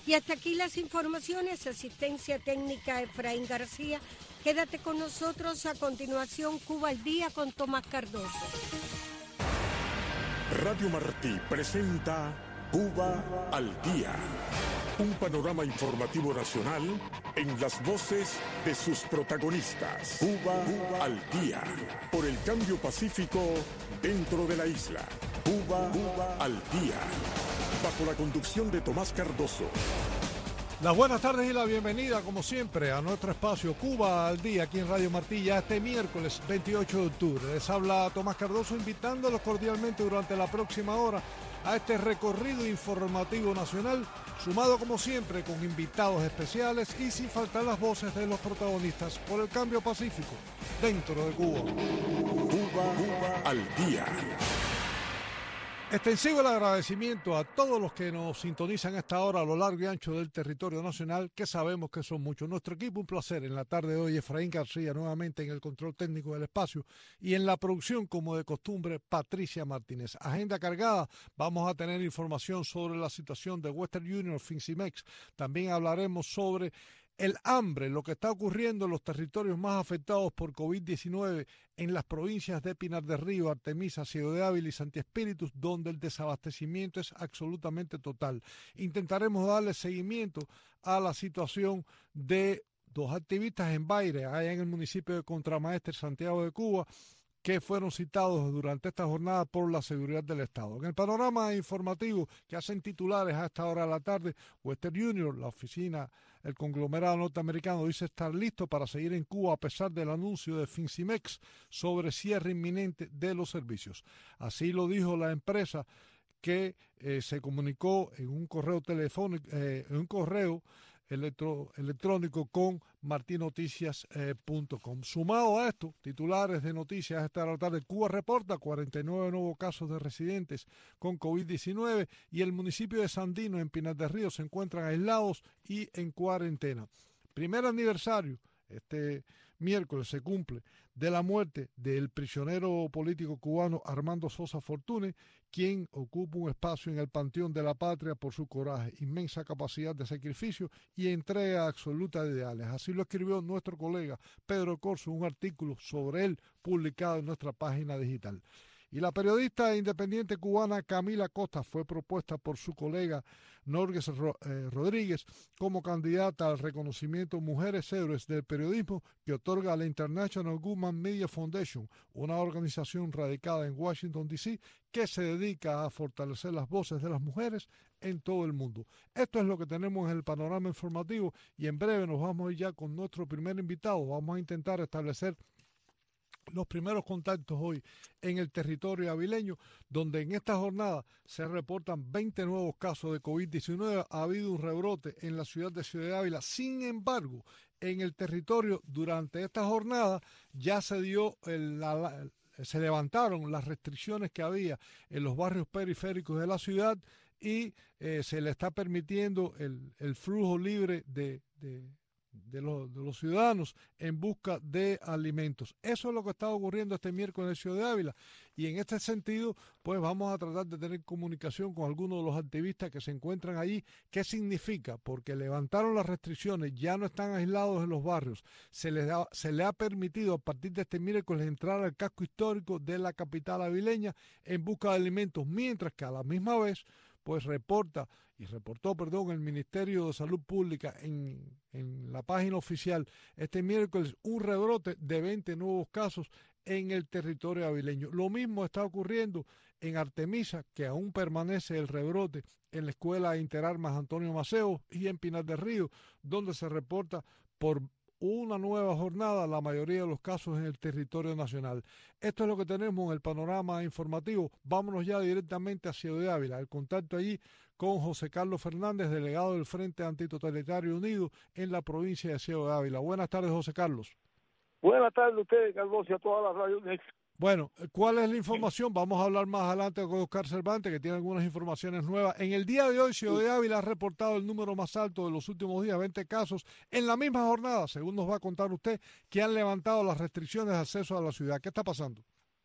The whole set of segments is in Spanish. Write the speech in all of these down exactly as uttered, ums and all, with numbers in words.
Y hasta aquí las informaciones, asistencia técnica Efraín García. Quédate con nosotros, a continuación Cuba al Día con Tomás Cardoso. Radio Martí presenta Cuba al Día, un panorama informativo nacional en las voces de sus protagonistas. Cuba, Cuba al Día, por el cambio pacífico dentro de la isla. Cuba, Cuba al Día, bajo la conducción de Tomás Cardoso. Las buenas tardes y la bienvenida, como siempre, a nuestro espacio Cuba al Día, aquí en Radio Martí, ya este miércoles veintiocho de octubre. Les habla Tomás Cardoso, invitándolos cordialmente durante la próxima hora a este recorrido informativo nacional, sumado como siempre con invitados especiales y sin faltar las voces de los protagonistas por el cambio pacífico dentro de Cuba. Cuba, Cuba al Día. Extensivo el agradecimiento a todos los que nos sintonizan a esta hora a lo largo y ancho del territorio nacional, que sabemos que son muchos. Nuestro equipo, un placer en la tarde de hoy, Efraín García nuevamente en el control técnico del espacio y en la producción, como de costumbre, Patricia Martínez. Agenda cargada, vamos a tener información sobre la situación de Western Union, Fincimex. También hablaremos sobre el hambre, lo que está ocurriendo en los territorios más afectados por COVID diecinueve en las provincias de Pinar del Río, Artemisa, Ciego de Ávila y Santi Espíritus, donde el desabastecimiento es absolutamente total. Intentaremos darle seguimiento a la situación de dos activistas en Baire, allá en el municipio de Contramaestre, Santiago de Cuba, que fueron citados durante esta jornada por la seguridad del Estado. En el panorama informativo que hacen titulares a esta hora de la tarde, Western Union, la oficina, el conglomerado norteamericano, dice estar listo para seguir en Cuba a pesar del anuncio de Fincimex sobre cierre inminente de los servicios. Así lo dijo la empresa, que eh, se comunicó en un correo telefónico, eh, en un correo Electro, electrónico con martinoticias punto com. Sumado a esto, titulares de noticias esta tarde: Cuba reporta cuarenta y nueve nuevos casos de residentes con COVID diecinueve y el municipio de Sandino en Pinar del Río se encuentran aislados y en cuarentena. Primer aniversario, este miércoles se cumple, de la muerte del prisionero político cubano Armando Sosa Fortuny, quien ocupa un espacio en el panteón de la patria por su coraje, inmensa capacidad de sacrificio y entrega absoluta de ideales. Así lo escribió nuestro colega Pedro Corso, un artículo sobre él publicado en nuestra página digital. Y la periodista independiente cubana Camila Costa fue propuesta por su colega Norges Rodríguez como candidata al reconocimiento Mujeres Héroes del Periodismo que otorga la International Women Media Foundation, una organización radicada en Washington, D C, que se dedica a fortalecer las voces de las mujeres en todo el mundo. Esto es lo que tenemos en el panorama informativo y en breve nos vamos a ir ya con nuestro primer invitado. Vamos a intentar establecer los primeros contactos hoy en el territorio avileño, donde en esta jornada se reportan veinte nuevos casos de COVID diecinueve. Ha habido un rebrote en la ciudad de Ciego de Ávila. Sin embargo, en el territorio durante esta jornada ya se dio el, la, la, se levantaron las restricciones que había en los barrios periféricos de la ciudad y eh, se le está permitiendo el, el flujo libre de, de De los, de los ciudadanos en busca de alimentos. Eso es lo que está ocurriendo este miércoles en Ciego de Ávila y en este sentido pues vamos a tratar de tener comunicación con algunos de los activistas que se encuentran allí. ¿Qué significa? Porque levantaron las restricciones, ya no están aislados en los barrios, se les da, se les ha permitido a partir de este miércoles entrar al casco histórico de la capital avileña en busca de alimentos, mientras que a la misma vez pues reporta y reportó, perdón, el Ministerio de Salud Pública en, en la página oficial este miércoles un rebrote de veinte nuevos casos en el territorio avileño. Lo mismo está ocurriendo en Artemisa, que aún permanece el rebrote en la Escuela Interarmas Antonio Maceo y en Pinar del Río, donde se reporta por una nueva jornada la mayoría de los casos en el territorio nacional. Esto es lo que tenemos en el panorama informativo. Vámonos ya directamente a Ciego de Ávila. El contacto allí con José Carlos Fernández, delegado del Frente Antitotalitario Unido en la provincia de Ciego de Ávila. Buenas tardes, José Carlos. Buenas tardes a ustedes, Carlos, y a todas las radios. Bueno, ¿cuál es la información? Vamos a hablar más adelante con Oscar Cervantes, que tiene algunas informaciones nuevas. En el día de hoy, Ciego de Ávila ha reportado el número más alto de los últimos días, veinte casos, en la misma jornada, según nos va a contar usted, que han levantado las restricciones de acceso a la ciudad. ¿Qué está pasando?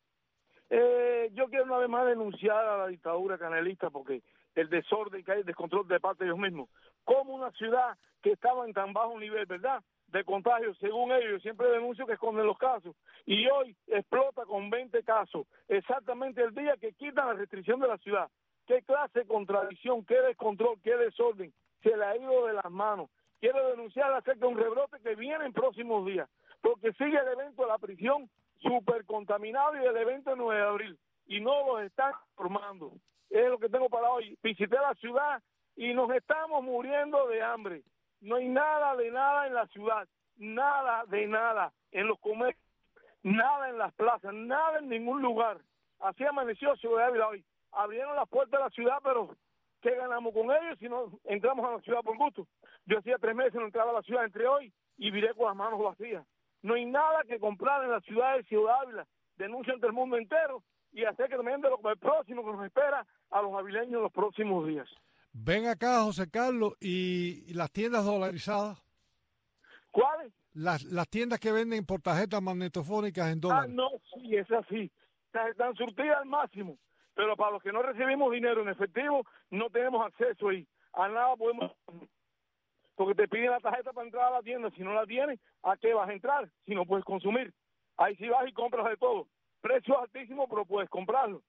Eh, yo quiero una vez más denunciar a la dictadura canelista porque el desorden que hay, el descontrol de parte de ellos mismos. como una ciudad que estaba en tan bajo nivel, ¿verdad?, de contagio, según ellos, yo siempre denuncio que esconden los casos, y hoy explota con veinte casos, exactamente el día que quitan la restricción de la ciudad. ¿Qué clase de contradicción, qué descontrol, qué desorden se le ha ido de las manos? Quiero denunciar acerca de un rebrote que viene en próximos días, porque sigue el evento de la prisión súper contaminado y el evento del nueve de abril, y no los están informando. Es lo que tengo para hoy. Visité la ciudad y nos estamos muriendo de hambre. No hay nada de nada en la ciudad, nada de nada en los comercios, nada en las plazas, nada en ningún lugar. Así amaneció Ciudad de Ávila hoy. Abrieron las puertas de la ciudad, pero ¿qué ganamos con ellos si no entramos a la ciudad por gusto? Yo hacía tres meses no entraba a la ciudad, entré hoy y viré con las manos vacías. No hay nada que comprar en la ciudad de Ciudad Ávila. Denuncia ante el mundo entero y hacer que también de lo el próximo que nos espera a los avileños en los próximos días. Ven acá, José Carlos, y, y las tiendas dolarizadas. ¿Cuáles? Las, las tiendas que venden por tarjetas magnetofónicas en dólares. Ah, no, sí, es así. Están, están surtidas al máximo. Pero para los que no recibimos dinero en efectivo, no tenemos acceso ahí. A nada podemos... Porque te piden la tarjeta para entrar a la tienda. Si no la tienes, ¿a qué vas a entrar? Si no puedes consumir. Ahí sí vas y compras de todo. Precios altísimos, pero puedes comprarlo.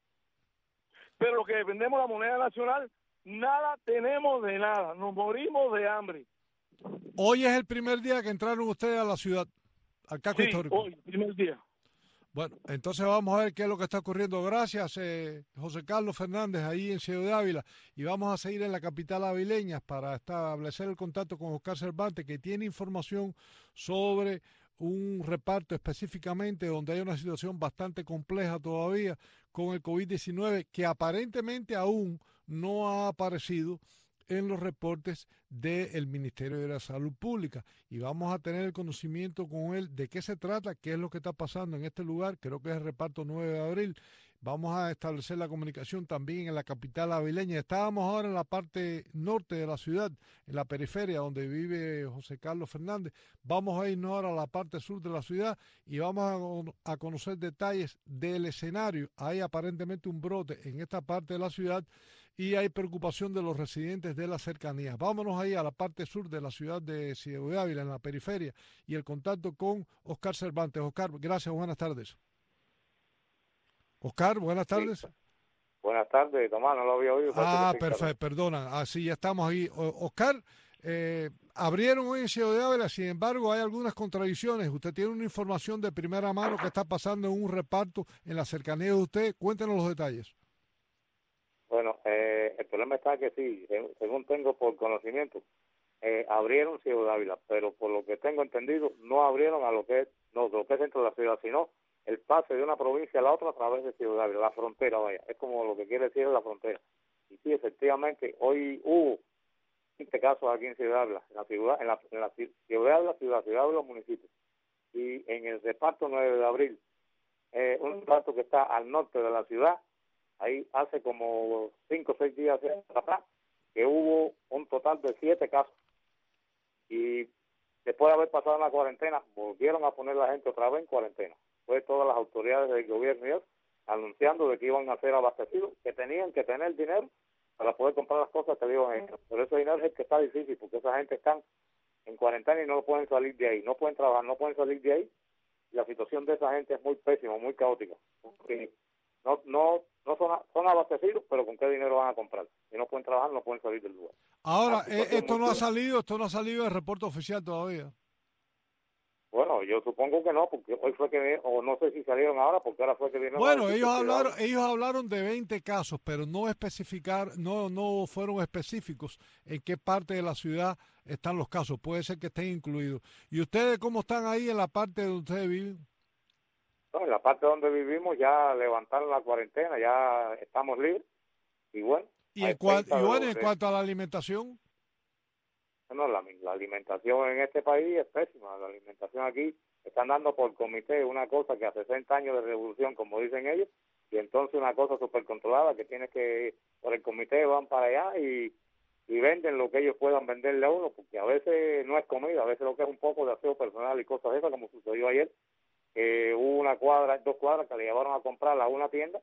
Pero los que dependemos de la moneda nacional, nada tenemos de nada. Nos morimos de hambre. Hoy es el primer día que entraron ustedes a la ciudad, al casco Sí, histórico. hoy, primer día. Bueno, entonces vamos a ver qué es lo que está ocurriendo. Gracias, eh, José Carlos Fernández, ahí en Ciudad de Ávila. Y vamos a seguir en la capital avileña para establecer el contacto con Oscar Cervantes, que tiene información sobre un reparto específicamente donde hay una situación bastante compleja todavía con el COVID diecinueve, que aparentemente aún no ha aparecido en los reportes del Ministerio de la Salud Pública, y vamos a tener el conocimiento con él de qué se trata, qué es lo que está pasando en este lugar. Creo que es el reparto nueve de abril. Vamos a establecer la comunicación también en la capital avileña. Estábamos ahora en la parte norte de la ciudad, en la periferia donde vive José Carlos Fernández. Vamos a irnos ahora a la parte sur de la ciudad y vamos a, a conocer detalles del escenario. Hay aparentemente un brote en esta parte de la ciudad y hay preocupación de los residentes de la cercanía. Vámonos ahí a la parte sur de la ciudad de Ciudad de Ávila, en la periferia, y el contacto con Oscar Cervantes. Oscar, gracias, buenas tardes. Oscar, buenas tardes. Sí. Buenas tardes, Tomás, no lo había oído. Ah, perfecto, perdona. Así ah, ya estamos ahí. O, Oscar, eh, abrieron hoy en Ciudad de Ávila, sin embargo, hay algunas contradicciones. Usted tiene una información de primera mano que está pasando en un reparto en la cercanía de usted. Cuéntenos los detalles. Bueno, eh, el problema está que sí, según tengo por conocimiento, eh, abrieron Ciudad de Ávila, pero por lo que tengo entendido, no abrieron a lo que es, no, lo que es dentro de la ciudad, sino el pase de una provincia a la otra a través de Ciudad de Ávila, la frontera, vaya, es como lo que quiere decir la frontera. Y sí, efectivamente, hoy hubo veinte casos aquí en Ciudad de Ávila, en la ciudad, en la, en la Ciudad de Ávila, ciudad, Ciudad de Ávila, municipio. Y en el reparto nueve de abril, eh, un reparto que está al norte de la ciudad, ahí hace como cinco o seis días atrás, que hubo un total de siete casos. Y después de haber pasado la cuarentena, volvieron a poner la gente otra vez en cuarentena. Fue todas las autoridades del gobierno y eso, anunciando de que iban a ser abastecidos, que tenían que tener dinero para poder comprar las cosas que le iban a ir. Pero ese dinero es el que está difícil, porque esa gente está en cuarentena y no pueden salir de ahí, no pueden trabajar, no pueden salir de ahí. Y la situación de esa gente es muy pésima, muy caótica. Porque no, no, no son, son abastecidos, pero ¿con qué dinero van a comprar? Si no pueden trabajar, no pueden salir del lugar. Ahora, eh, esto no ha salido, esto no ha salido del reporte oficial todavía. Bueno, yo supongo que no, porque hoy fue que, o no sé si salieron ahora, porque ahora fue que vinieron. Bueno, ellos hablaron, ellos hablaron de veinte casos, pero no especificar, no, no fueron específicos en qué parte de la ciudad están los casos. Puede ser que estén incluidos. ¿Y ustedes cómo están ahí en la parte donde ustedes viven? No, en la parte donde vivimos ya levantaron la cuarentena, ya estamos libres, y bueno. ¿Y, en, cua y bueno, en cuanto a la alimentación? No, la, la alimentación en este país es pésima. La alimentación aquí están dando por comité una cosa que a sesenta años de revolución, como dicen ellos, y entonces una cosa súper controlada que tienes que, por el comité van para allá y, y venden lo que ellos puedan venderle a uno, porque a veces no es comida, a veces lo que es un poco de aseo personal y cosas de esas, como sucedió ayer, que hubo una cuadra, dos cuadras que le llevaron a comprar a una tienda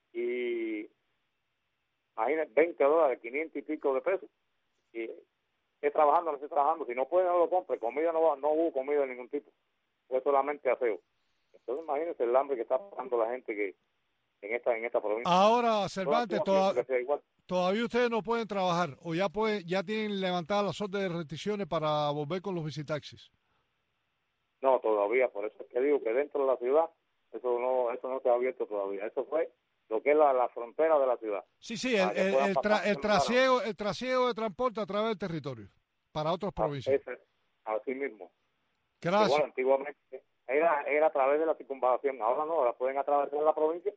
y imagínense, veinte dólares, quinientos y pico de pesos, y esté trabajando, no esté trabajando. Si no puede, no lo compre. Comida no va, no hubo comida de ningún tipo. Fue solamente aseo. Entonces imagínense el hambre que está pasando la gente que en esta en esta provincia. Ahora, Cervantes, toda, toda, todavía ustedes no pueden trabajar o ya pueden, ya tienen levantadas las órdenes de restricciones para volver con los visitaxis. No, todavía, por eso es que digo que dentro de la ciudad eso no eso no se ha abierto todavía. Eso fue lo que es la, la frontera de la ciudad. Sí, sí, el, el, el, tra, el trasiego el trasiego de transporte a través del territorio para otras provincias. Ese, así mismo. Gracias. Igual, antiguamente era, era a través de la circunvalación, ahora no, ahora pueden atravesar la provincia,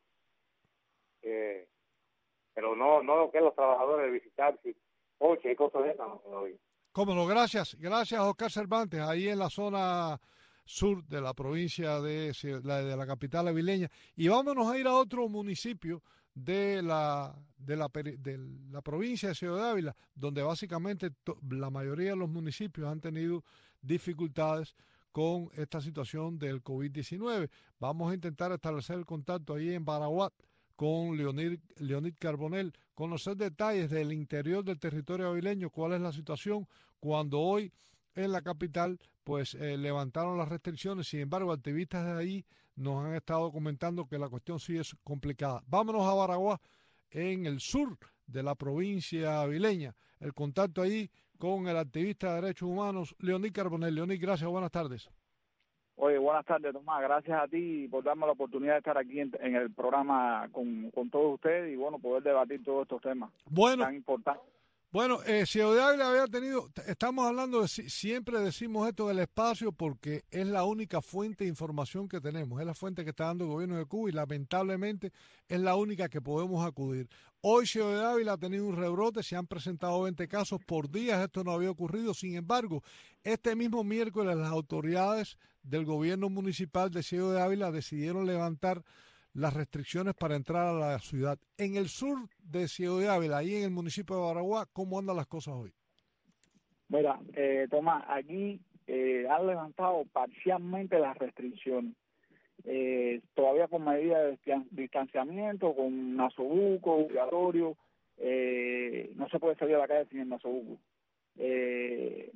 eh, pero no no lo que es los trabajadores de visitarse, coche y cosas de esas. No, todavía. Cómo no, gracias, gracias Oscar Cervantes, ahí en la zona sur de la provincia de la, de la capital avileña. Y vámonos a ir a otro municipio de la de la, de la provincia de Ciudad de Ávila, donde básicamente to, la mayoría de los municipios han tenido dificultades con esta situación del COVID diecinueve. Vamos a intentar establecer el contacto ahí en Baraguat con Leonid, Leonid Carbonell, conocer detalles del interior del territorio avileño, cuál es la situación cuando hoy en la capital pues eh, levantaron las restricciones. Sin embargo, activistas de ahí nos han estado comentando que la cuestión sí es complicada. Vámonos a Baraguá, en el sur de la provincia avileña. El contacto ahí con el activista de derechos humanos, Leonid Carbonell. Leonid, gracias, buenas tardes. Oye, buenas tardes, Tomás. Gracias a ti por darme la oportunidad de estar aquí en, en el programa con, con todos ustedes y, bueno, poder debatir todos estos temas bueno, tan importantes. Bueno, eh, Ciudad de Ávila había tenido, estamos hablando de, siempre decimos esto del espacio porque es la única fuente de información que tenemos, es la fuente que está dando el gobierno de Cuba y lamentablemente es la única que podemos acudir. Hoy Ciudad de Ávila ha tenido un rebrote, se han presentado veinte casos por día, esto no había ocurrido. Sin embargo, este mismo miércoles las autoridades del gobierno municipal de Ciudad de Ávila decidieron levantar las restricciones para entrar a la ciudad. En el sur de Ciudad de Ávila, ahí en el municipio de Baraguá, ¿cómo andan las cosas hoy? Mira, eh, Tomás, aquí eh, han levantado parcialmente las restricciones. Eh, todavía con medidas de distanciamiento, con nasobuco, obligatorio, eh, no se puede salir a la calle sin el nasobuco. Eh,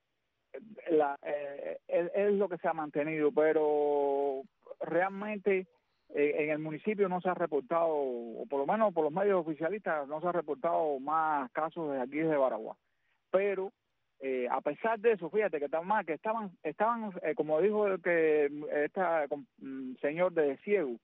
la, eh, es, es lo que se ha mantenido, pero realmente en el municipio no se ha reportado, o por lo menos por los medios oficialistas, no se ha reportado más casos de aquí desde Baraguá. Pero, eh, a pesar de eso, fíjate que estaban, que estaban, estaban eh, como dijo el que este señor de Ciego,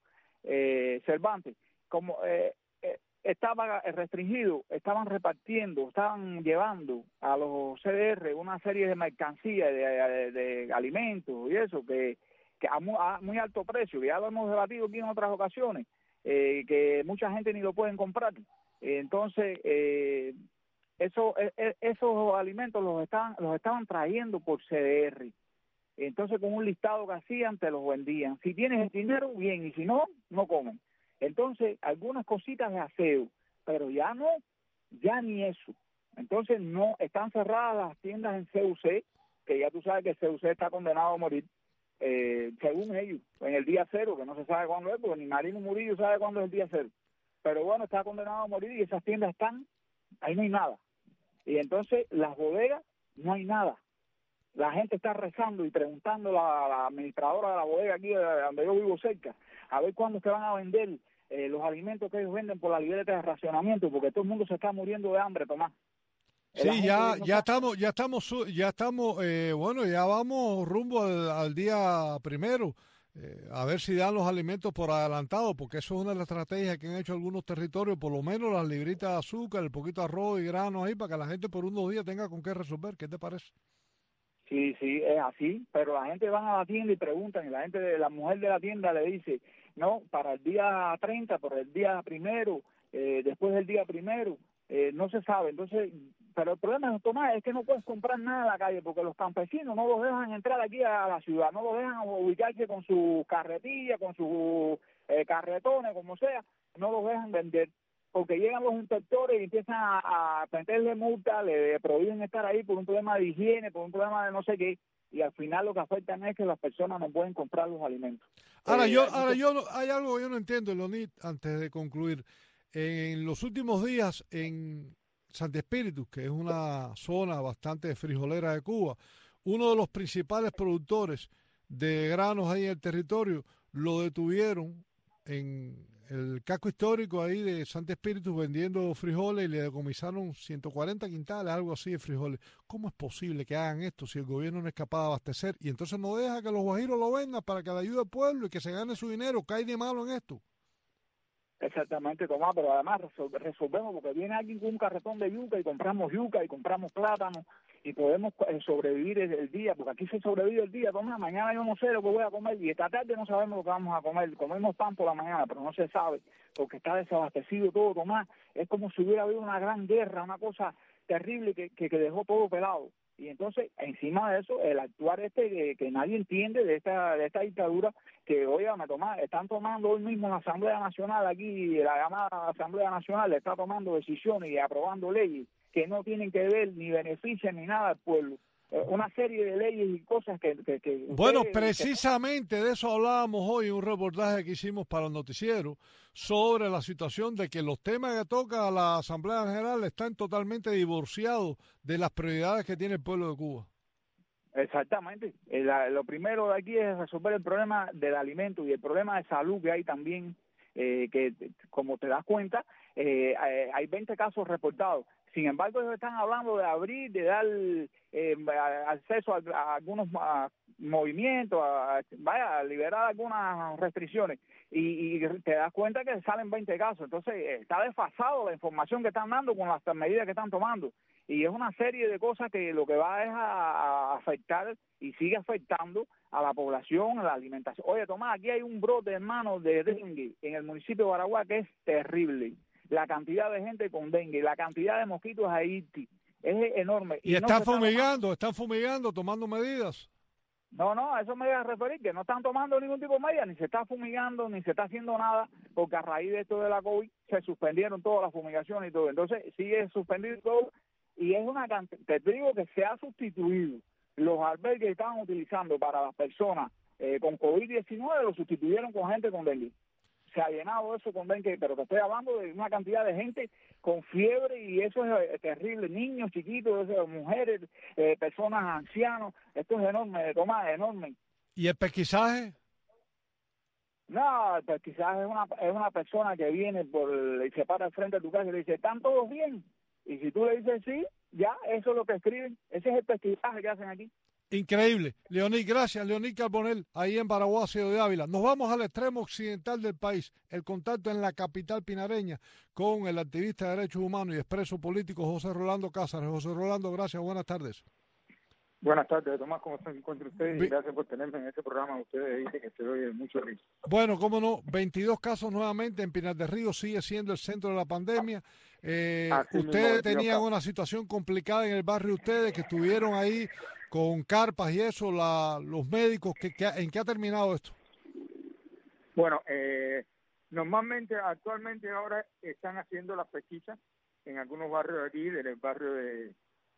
eh, Cervantes, como eh, eh, estaba restringido, estaban repartiendo, estaban llevando a los C D R una serie de mercancías, de, de, de alimentos y eso, que que a muy, a muy alto precio, que ya lo hemos debatido aquí en otras ocasiones, eh, que mucha gente ni lo pueden comprar. Entonces, eh, eso, eh, esos alimentos los estaban, los estaban trayendo por C D R. Entonces, con un listado que hacían, te los vendían. Si tienes el dinero, bien, y si no, no comen. Entonces, algunas cositas de aseo, pero ya no, ya ni eso. Entonces, no, están cerradas las tiendas en C U C, que ya tú sabes que C U C está condenado a morir. Eh, según ellos, en el día cero, que no se sabe cuándo es, porque ni Marino Murillo sabe cuándo es el día cero. Pero bueno, está condenado a morir y esas tiendas están, ahí no hay nada. Y entonces las bodegas, no hay nada. La gente está rezando y preguntando a la, la administradora de la bodega aquí, donde yo vivo cerca, a ver cuándo se van a vender eh, los alimentos que ellos venden por la libreta de racionamiento, porque todo el mundo se está muriendo de hambre, Tomás. Sí, ya, ya estamos, ya estamos, ya estamos, eh, bueno, ya vamos rumbo al, al día primero, eh, a ver si dan los alimentos por adelantado, porque eso es una de las estrategias que han hecho algunos territorios, por lo menos las libritas de azúcar, el poquito de arroz y granos ahí, para que la gente por unos días tenga con qué resolver. ¿Qué te parece? Sí, sí, es así, pero la gente van a la tienda y preguntan, y la gente, la mujer de la tienda le dice, no, para el día treinta, para el día primero, eh, después del día primero, eh, no se sabe. Entonces, pero el problema, Tomás, es que no puedes comprar nada en la calle porque los campesinos no los dejan entrar aquí a la ciudad, no los dejan ubicarse con sus carretillas, con sus eh, carretones, como sea, no los dejan vender porque llegan los inspectores y empiezan a, a meterle multa, le prohíben estar ahí por un problema de higiene, por un problema de no sé qué, y al final lo que afectan es que las personas no pueden comprar los alimentos. Ahora, eh, yo, ahora yo, hay algo que yo no entiendo, Leonid, antes de concluir. En los últimos días, en Santi Espíritu, que es una zona bastante frijolera de Cuba, uno de los principales productores de granos ahí en el territorio, lo detuvieron en el casco histórico ahí de Santi Espíritu vendiendo frijoles y le decomisaron ciento cuarenta quintales, algo así de frijoles. ¿Cómo es posible que hagan esto si el gobierno no es capaz de abastecer y entonces no deja que los guajiros lo vendan para que le ayude al pueblo y que se gane su dinero? ¿Qué hay de malo en esto? Exactamente, Tomás, pero además resolvemos porque viene alguien con un carretón de yuca y compramos yuca y compramos plátano y podemos sobrevivir el día, porque aquí se sobrevive el día. Tomás, mañana yo no sé lo que voy a comer y esta tarde no sabemos lo que vamos a comer. Comemos pan por la mañana, pero no se sabe porque está desabastecido todo, Tomás. Es como si hubiera habido una gran guerra, una cosa terrible que, que, que dejó todo pelado. Y entonces, encima de eso, el actuar este que, que nadie entiende de esta de esta dictadura, que, oiga, me toma, están tomando hoy mismo la Asamblea Nacional aquí, la llamada Asamblea Nacional, está tomando decisiones y aprobando leyes que no tienen que ver ni benefician ni nada al pueblo. Eh, una serie de leyes y cosas que... que, que bueno, ustedes, precisamente que... de eso hablábamos hoy en un reportaje que hicimos para el noticiero sobre la situación de que los temas que toca la Asamblea General están totalmente divorciados de las prioridades que tiene el pueblo de Cuba. Exactamente. Eh, la, lo primero de aquí es resolver el problema del alimento y el problema de salud que hay también, eh, que como te das cuenta, eh, hay veinte casos reportados. Sin embargo, ellos están hablando de abrir, de dar eh, acceso a, a algunos a movimientos, a, vaya, a liberar algunas restricciones. Y, y te das cuenta que salen veinte casos. Entonces, está desfasado la información que están dando con las medidas que están tomando. Y es una serie de cosas que lo que va es a, a afectar y sigue afectando a la población, a la alimentación. Oye, Tomás, aquí hay un brote, hermano, de dengue en el municipio de Baraguá que es terrible. La cantidad de gente con dengue, la cantidad de mosquitos ahí es enorme. Y, y están no fumigando, están fumigando, tomando medidas. No, no, a eso me voy a referir, que no están tomando ningún tipo de medida, ni se está fumigando, ni se está haciendo nada, porque a raíz de esto de la COVID se suspendieron todas las fumigaciones y todo. Entonces sigue suspendido todo y es una cantidad, te digo que se ha sustituido los albergues que estaban utilizando para las personas eh, con COVID diecinueve, lo sustituyeron con gente con dengue. Se ha llenado eso con dengue, pero te estoy hablando de una cantidad de gente con fiebre y eso es eh, terrible, niños chiquitos, eso, mujeres, eh, personas ancianos, esto es enorme, toma, enorme. ¿Y el pesquisaje? No, el pesquisaje es una, es una persona que viene por y se para al frente de tu casa y le dice, ¿están todos bien? Y si tú le dices sí, ya, eso es lo que escriben, ese es el pesquisaje que hacen aquí. Increíble. Leonid, gracias. Leonid Carbonell, ahí en Baraguacio de Ávila. Nos vamos al extremo occidental del país. El contacto en la capital pinareña con el activista de derechos humanos y expreso político José Rolando Cázares. José Rolando, gracias. Buenas tardes. Buenas tardes, Tomás. ¿Cómo se encuentra usted? Y gracias por tenerme en este programa. Ustedes dicen que se oye mucho risa. Bueno, cómo no. veintidós casos nuevamente en Pinar del Río. Sigue siendo el centro de la pandemia. Eh, ustedes tenían una situación complicada en el barrio, ustedes que estuvieron ahí con carpas y eso, la, los médicos, ¿qué, qué, ¿en qué ha terminado esto? Bueno, eh, normalmente, actualmente ahora están haciendo las pesquisas en algunos barrios de aquí, del barrio de,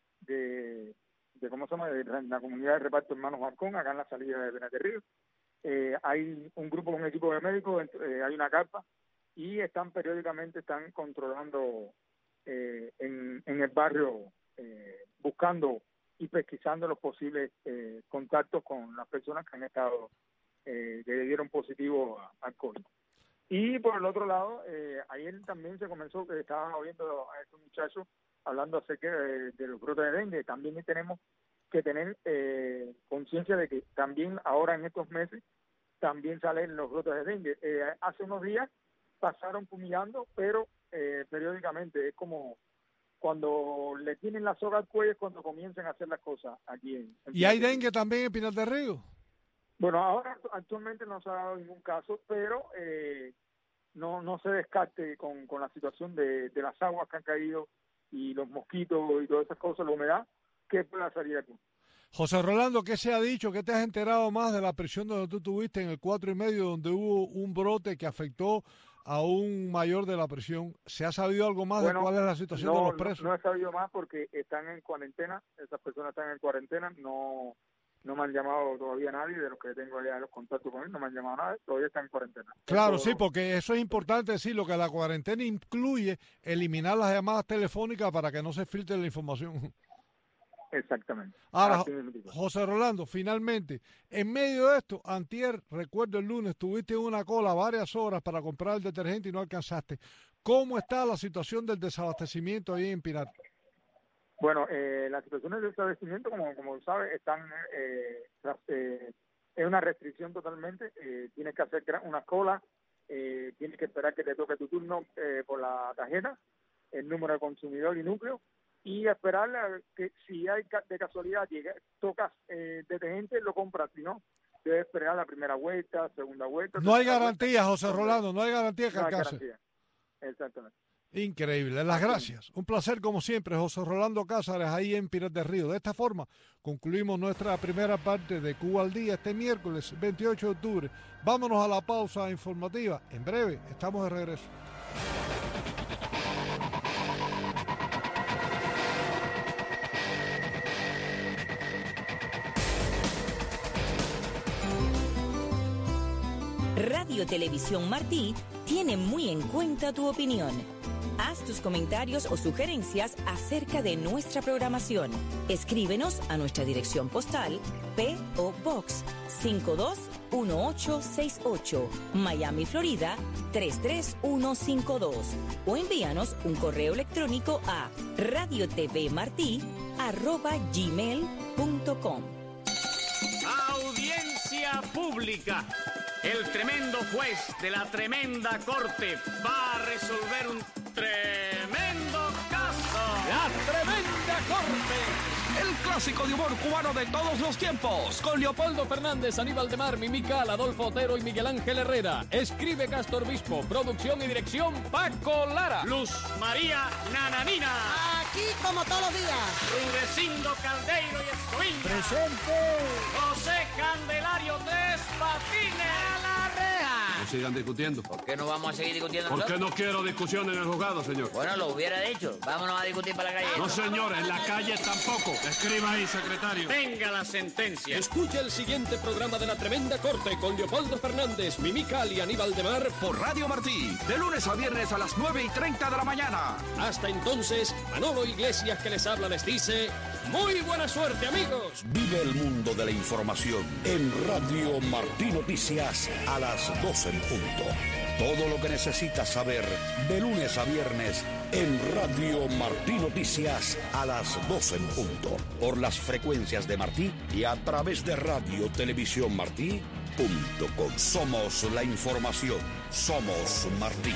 de, de ¿cómo se llama?, de la comunidad de reparto Hermanos Marcón, acá en la salida de Pinar del Río. Eh, hay un grupo, un equipo de médicos, eh, hay una carpa, y están periódicamente, están controlando eh, en, en el barrio, eh, buscando y pesquisando los posibles eh, contactos con las personas que han estado, eh, que dieron positivo al COVID. Y por el otro lado, eh, ayer también se comenzó, que estaban oyendo a estos muchachos hablando acerca de, de los brotes de dengue. También tenemos que tener eh, conciencia de que también ahora en estos meses también salen los brotes de dengue. Eh, hace unos días pasaron fumigando, pero eh, periódicamente es como cuando le tienen la soga al cuello es cuando comienzan a hacer las cosas aquí en, en ¿Y hay dengue también en Pinar del Río? Bueno, ahora actualmente no se ha dado ningún caso, pero eh, no no se descarte con, con la situación de, de las aguas que han caído y los mosquitos y todas esas cosas, la humedad, que pueda salir aquí. José Rolando, ¿qué se ha dicho? ¿Qué te has enterado más de la prisión donde tú estuviste en el cuatro y medio, donde hubo un brote que afectó a un mayor de la prisión? ¿Se ha sabido algo más bueno, de cuál es la situación no, de los presos? No, no he sabido más porque están en cuarentena, esas personas están en cuarentena, no no me han llamado todavía nadie de los que tengo allá los contactos con él, no me han llamado nadie, todavía están en cuarentena. Claro, Eso, sí, porque eso es importante decirlo, que la cuarentena incluye eliminar las llamadas telefónicas para que no se filtre la información. Exactamente. Ahora, José Rolando, finalmente, en medio de esto, antier, recuerdo el lunes, tuviste una cola varias horas para comprar el detergente y no alcanzaste. ¿Cómo está la situación del desabastecimiento ahí en Pinar? Bueno, eh, las situaciones de desabastecimiento, como como sabes, están eh, tras, eh, es una restricción totalmente. Eh, tienes que hacer una cola, eh, tienes que esperar que te toque tu turno eh, por la tarjeta, el número de consumidor y núcleo, y esperar a que si hay de casualidad llega, tocas eh, detergente, lo compras, si no, debes esperar la primera vuelta, segunda vuelta. No hay vuelta, garantía, José Rolando, no hay garantía que no hay alcance. garantía. Exactamente. Increíble, las gracias. Un placer como siempre, José Rolando Cázares, ahí en Pinar del Río. De esta forma concluimos nuestra primera parte de Cuba al Día este miércoles veintiocho de octubre. Vámonos a la pausa informativa. En breve estamos de regreso. Radio Televisión Martí tiene muy en cuenta tu opinión. Haz tus comentarios o sugerencias acerca de nuestra programación. Escríbenos a nuestra dirección postal P O Box cinco dos uno ocho seis ocho, Miami, Florida tres tres uno cinco dos, o envíanos un correo electrónico a radiotvmartí arroba gmail punto com. Audiencia pública. El tremendo juez de la tremenda corte va a resolver un tremendo caso. La tremenda corte. El clásico de humor cubano de todos los tiempos. Con Leopoldo Fernández, Aníbal de Mar, Mimical, Adolfo Otero y Miguel Ángel Herrera. Escribe Castor Bispo. Producción y dirección Paco Lara. Luz María Nananina. Aquí como todos los días. Rudecindo Caldeiro y Escoviña. Presente. José Candelario Tres Patines. A la reja. No sigan discutiendo. ¿Por qué no vamos a seguir discutiendo? Porque no quiero discusión en el juzgado, señor. Bueno, lo hubiera dicho. Vámonos a discutir para la calle. No, señor, en la calle tampoco. Escriba ahí, secretario. Venga la sentencia. Escucha el siguiente programa de La Tremenda Corte con Leopoldo Fernández, Mimical y Aníbal de Mar por Radio Martí. De lunes a viernes a las nueve y treinta de la mañana. Hasta entonces, Manolo Iglesias que les habla les dice... ¡Muy buena suerte, amigos! Vive el mundo de la información en Radio Martí Noticias a las doce en punto. Todo lo que necesitas saber de lunes a viernes en Radio Martí Noticias a las doce en punto. Por las frecuencias de Martí y a través de Radio Televisión Martí punto com. Somos la información. Somos Martí.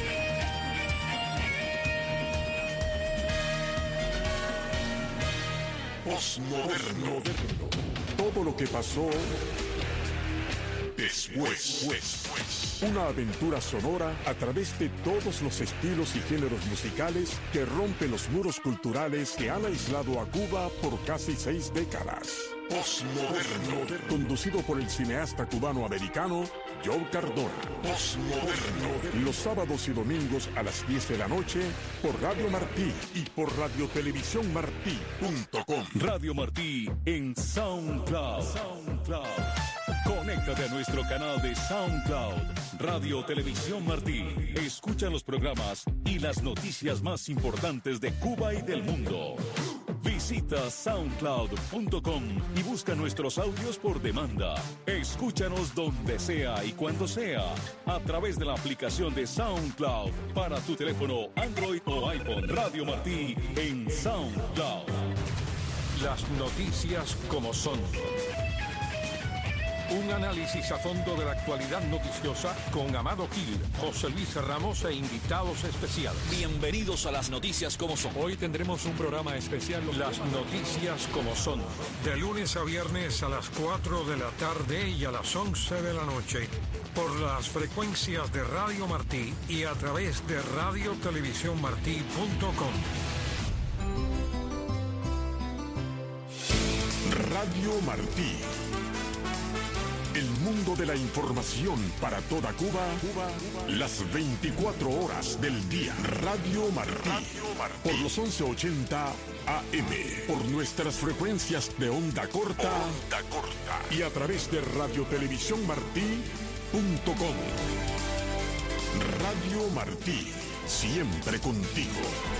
Postmoderno. Todo lo que pasó después. Una aventura sonora a través de todos los estilos y géneros musicales que rompen los muros culturales que han aislado a Cuba por casi seis décadas. Postmoderno. Conducido por el cineasta cubano-americano Joe Cardona. Postmoderno. Los sábados y domingos a las diez de la noche por Radio Martí y por radio televisión martí punto com. Radio Martí en SoundCloud. SoundCloud. Conéctate a nuestro canal de SoundCloud, Radio Televisión Martí. Escucha los programas y las noticias más importantes de Cuba y del mundo. Visita soundcloud punto com y busca nuestros audios por demanda. Escúchanos donde sea y cuando sea, a través de la aplicación de SoundCloud para tu teléfono Android o iPhone. Radio Martí en SoundCloud. Las noticias como son. Un análisis a fondo de la actualidad noticiosa con Amado Gil, José Luis Ramos e invitados especiales. Bienvenidos a las noticias como son. Hoy tendremos un programa especial. Las noticias como son. De lunes a viernes a las cuatro de la tarde y a las once de la noche. Por las frecuencias de Radio Martí y a través de radio televisión martí punto com. Radio Martí. El El mundo de la información para toda Cuba, Cuba, las veinticuatro horas del día. Radio Martí, Radio Martí. Por los once ochenta A M, por nuestras frecuencias de onda corta, onda corta y a través de radiotelevisión martí punto com. Radio Martí, siempre contigo.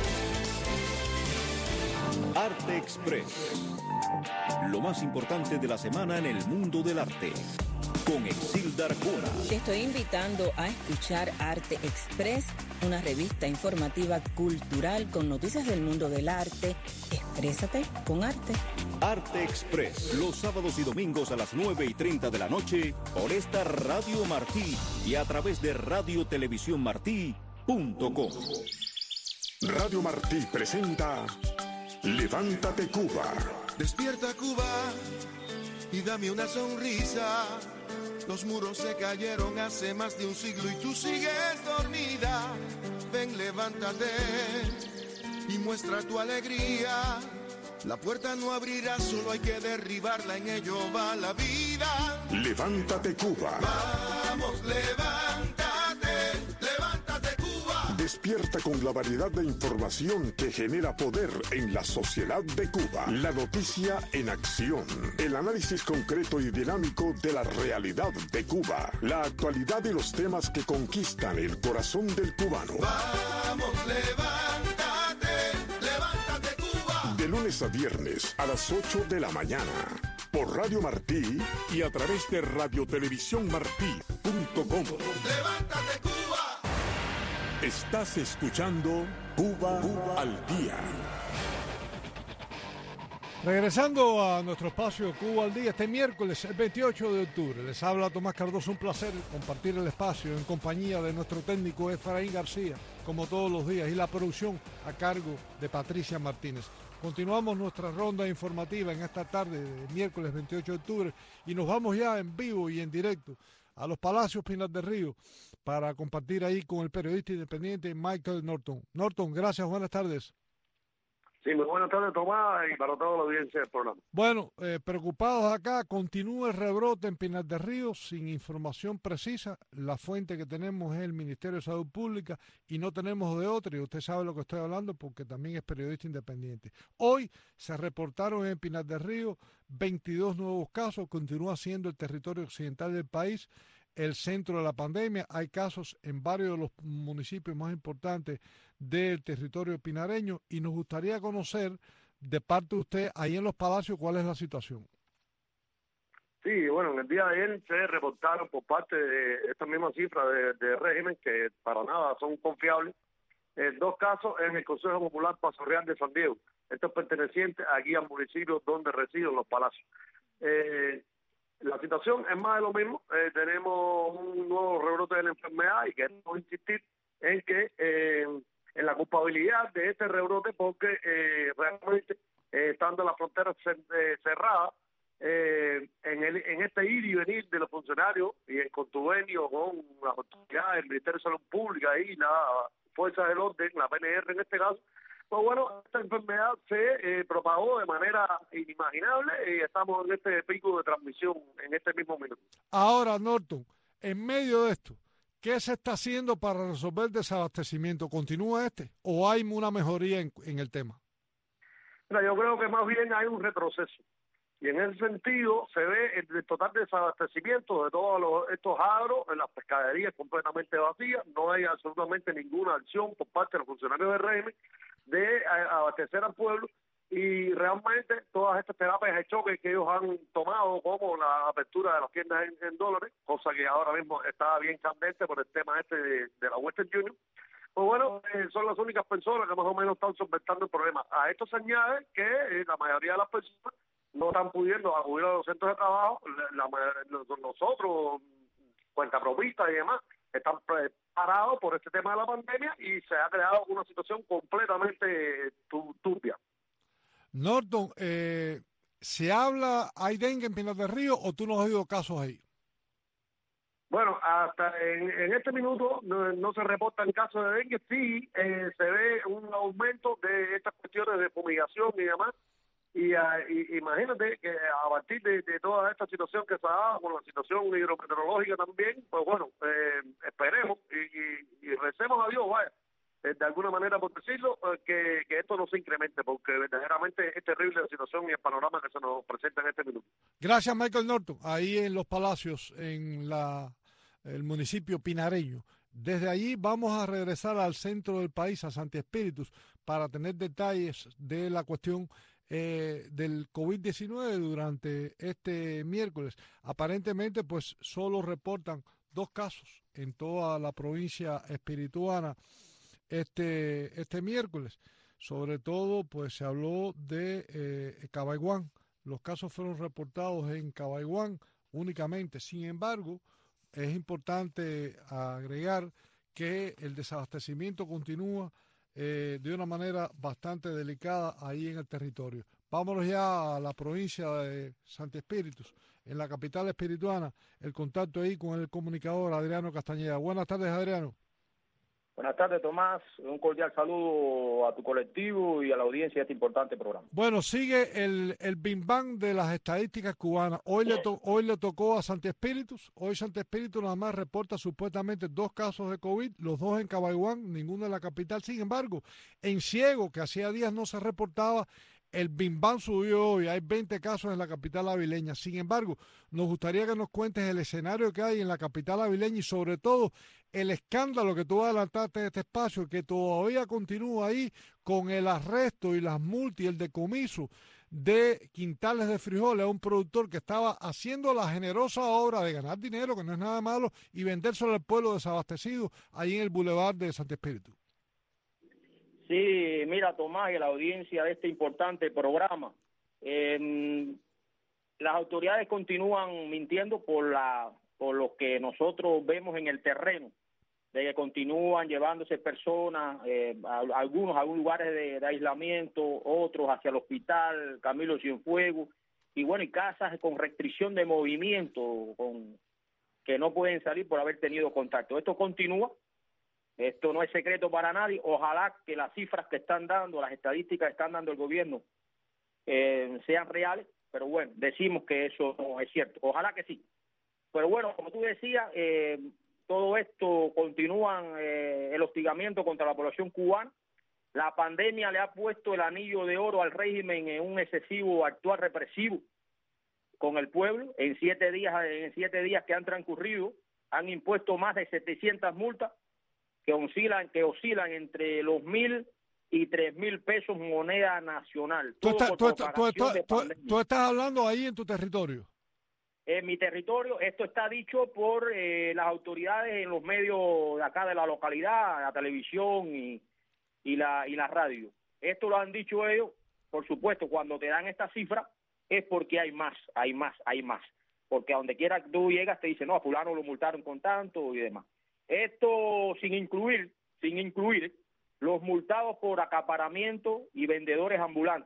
Arte Express. Lo más importante de la semana en el mundo del arte. Con Exilda Arjona. Te estoy invitando a escuchar Arte Express, una revista informativa cultural con noticias del mundo del arte. Exprésate con arte. Arte Express, los sábados y domingos a las nueve y treinta de la noche por esta Radio Martí y a través de radio televisión martí punto com. Radio Martí presenta Levántate Cuba. Despierta Cuba y dame una sonrisa. Los muros se cayeron hace más de un siglo y tú sigues dormida. Ven, levántate y muestra tu alegría. La puerta no abrirá, solo hay que derribarla, en ello va la vida. Levántate Cuba. Vamos, levántate, levántate Cuba. Despierta con la variedad de información que genera poder en la sociedad de Cuba. La noticia en acción. El análisis concreto y dinámico de la realidad de Cuba. La actualidad y los temas que conquistan el corazón del cubano. Vamos, levántate, levántate Cuba. De lunes a viernes a las ocho de la mañana. Por Radio Martí y a través de radiotelevisión martí punto com. Levántate Cuba. Estás escuchando Cuba, Cuba al Día. Regresando a nuestro espacio Cuba al Día, este miércoles, el veintiocho de octubre, les habla Tomás Cardoso. Un placer compartir el espacio en compañía de nuestro técnico Efraín García, como todos los días, y la producción a cargo de Patricia Martínez. Continuamos nuestra ronda informativa en esta tarde de miércoles veintiocho de octubre y nos vamos ya en vivo y en directo a los Palacios Pinar del Río para compartir ahí con el periodista independiente Michael Norton. Norton, gracias, buenas tardes. Sí, muy buenas tardes, Tomás, y para toda la audiencia del programa. Bueno, eh, preocupados acá, continúa el rebrote en Pinar del Río sin información precisa. La fuente que tenemos es el Ministerio de Salud Pública y no tenemos de otra, y usted sabe lo que estoy hablando porque también es periodista independiente. Hoy se reportaron en Pinar del Río veintidós nuevos casos, continúa siendo el territorio occidental del país el centro de la pandemia. Hay casos en varios de los municipios más importantes del territorio pinareño y nos gustaría conocer de parte de usted ahí en los Palacios cuál es la situación. Sí, bueno, en el día de ayer se reportaron por parte de esta misma cifra de, de régimen que para nada son confiables, eh, dos casos en el Consejo Popular Paso Real de San Diego. Esto es perteneciente aquí al municipio donde residen los Palacios. Eh, La situación es más de lo mismo. Eh, tenemos un nuevo rebrote de la enfermedad y queremos insistir en que eh, en la culpabilidad de este rebrote porque eh, realmente eh, estando las fronteras eh, cerradas eh, en, el, en este ir y venir de los funcionarios y en contuvenio con las autoridades, el Ministerio de Salud Pública y la Fuerza del Orden, la P N R en este caso, pues bueno, esta enfermedad se eh, propagó de manera inimaginable y estamos en este pico de transmisión en este mismo minuto. Ahora, Norton, en medio de esto, ¿qué se está haciendo para resolver el desabastecimiento? ¿Continúa este o hay una mejoría en, en el tema? Mira, yo creo que más bien hay un retroceso. Y en ese sentido se ve el total desabastecimiento de todos los, estos agros, en las pescaderías completamente vacías, no hay absolutamente ninguna acción por parte de los funcionarios del régimen de abastecer al pueblo y realmente todas estas terapias de choque que ellos han tomado, como la apertura de las tiendas en, en dólares, cosa que ahora mismo está bien candente por el tema este de, de la Western Union, pues bueno, eh, son las únicas personas que más o menos están solventando el problema. A esto se añade que eh, la mayoría de las personas no están pudiendo acudir a los centros de trabajo, la, la, nosotros, cuentapropistas y demás, están parados por este tema de la pandemia y se ha creado una situación completamente turbia. Norton, eh, ¿se habla, hay dengue en Pinar del Río o tú no has oído casos ahí? Bueno, hasta en, en este minuto no, no se reportan casos de dengue, sí eh, se ve un aumento de estas cuestiones de fumigación y demás, Y, uh, y imagínate que a partir de, de toda esta situación que se ha dado, con la situación hidrometeorológica también, pues bueno, eh, esperemos y, y, y recemos a Dios, vaya, eh, de alguna manera por decirlo, eh, que, que esto no se incremente, porque verdaderamente es terrible la situación y el panorama que se nos presenta en este minuto. Gracias, Michael Norton, ahí en Los Palacios, en la el municipio pinareño. Desde allí vamos a regresar al centro del país, a Santi Espíritus, para tener detalles de la cuestión eh, del COVID diecinueve durante este miércoles. Aparentemente, pues, solo reportan dos casos en toda la provincia espirituana este, este miércoles. Sobre todo, pues, se habló de eh, Cabaiguán. Los casos fueron reportados en Cabaiguán únicamente. Sin embargo, es importante agregar que el desabastecimiento continúa eh, de una manera bastante delicada ahí en el territorio. Vámonos ya a la provincia de Santi Espíritus, en la capital espirituana, el contacto ahí con el comunicador Adriano Castañeda. Buenas tardes, Adriano. Buenas tardes, Tomás. Un cordial saludo a tu colectivo y a la audiencia de este importante programa. Bueno, sigue el, el bim bam de las estadísticas cubanas. Hoy le, to, hoy le tocó a Santi Espíritus. Hoy Santi Espíritus nada más reporta supuestamente dos casos de COVID, los dos en Cabaiguán, ninguno en la capital. Sin embargo, en Ciego, que hacía días no se reportaba, el bim bam subió hoy. Hay veinte casos en la capital avileña. Sin embargo, nos gustaría que nos cuentes el escenario que hay en la capital avileña y sobre todo el escándalo que tú adelantaste de este espacio, que todavía continúa ahí con el arresto y las multas y el decomiso de quintales de frijoles a un productor que estaba haciendo la generosa obra de ganar dinero, que no es nada malo, y vendérselo al pueblo desabastecido ahí en el bulevar de Santi Espíritu. Sí, mira, Tomás, y la audiencia de este importante programa, eh, las autoridades continúan mintiendo por la por lo que nosotros vemos en el terreno, de que continúan llevándose personas, eh, a, a algunos a algunos lugares de, de aislamiento, otros hacia el hospital Camilo Cienfuegos, y bueno, y casas con restricción de movimiento, con que no pueden salir por haber tenido contacto. Esto continúa. Esto no es secreto para nadie. Ojalá que las cifras que están dando, las estadísticas que están dando el gobierno eh, sean reales, pero bueno, decimos que eso no es cierto. Ojalá que sí. Pero bueno, como tú decías, eh, todo esto continúa eh, el hostigamiento contra la población cubana. La pandemia le ha puesto el anillo de oro al régimen en un excesivo actuar represivo con el pueblo. En siete días, en siete días que han transcurrido, han impuesto más de setecientas multas que oscilan, que oscilan entre los mil y tres mil pesos moneda nacional. ¿Tú, está, tú, está, tú, está, tú, tú estás hablando ahí en tu territorio? En mi territorio, esto está dicho por eh, las autoridades en los medios de acá de la localidad, la televisión y, y, la, y la radio. Esto lo han dicho ellos, por supuesto, cuando te dan esta cifra es porque hay más, hay más, hay más. Porque a donde quiera que tú llegas te dicen, no, a fulano lo multaron con tanto y demás. Esto sin incluir, sin incluir los multados por acaparamiento y vendedores ambulantes.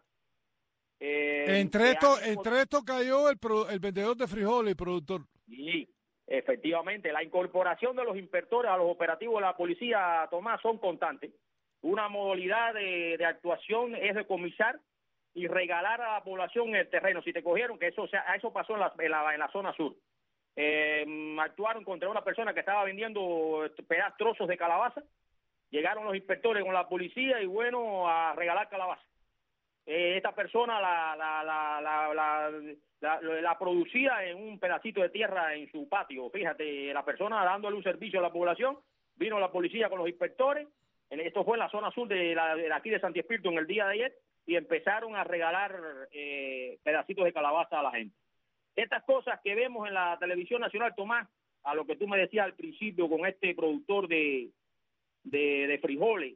Eh, entre esto, entre esto cayó el, pro, el vendedor de frijoles y productor. Sí, efectivamente, la incorporación de los inspectores a los operativos de la policía, Tomás, son constantes. Una modalidad de, de actuación es decomisar y regalar a la población el terreno. Si te cogieron, que eso, o sea, eso pasó en la, en la, en la zona sur. Eh, actuaron contra una persona que estaba vendiendo pedazos, trozos de calabaza. Llegaron los inspectores con la policía y bueno, a regalar calabaza. Eh, esta persona la la la, la, la, la, la, la producía en un pedacito de tierra en su patio. Fíjate, la persona dándole un servicio a la población, vino la policía con los inspectores, esto fue en la zona sur de, la, de aquí de Santi Espíritu en el día de ayer, y empezaron a regalar eh, pedacitos de calabaza a la gente. Estas cosas que vemos en la televisión nacional, Tomás, a lo que tú me decías al principio con este productor de, de, de frijoles,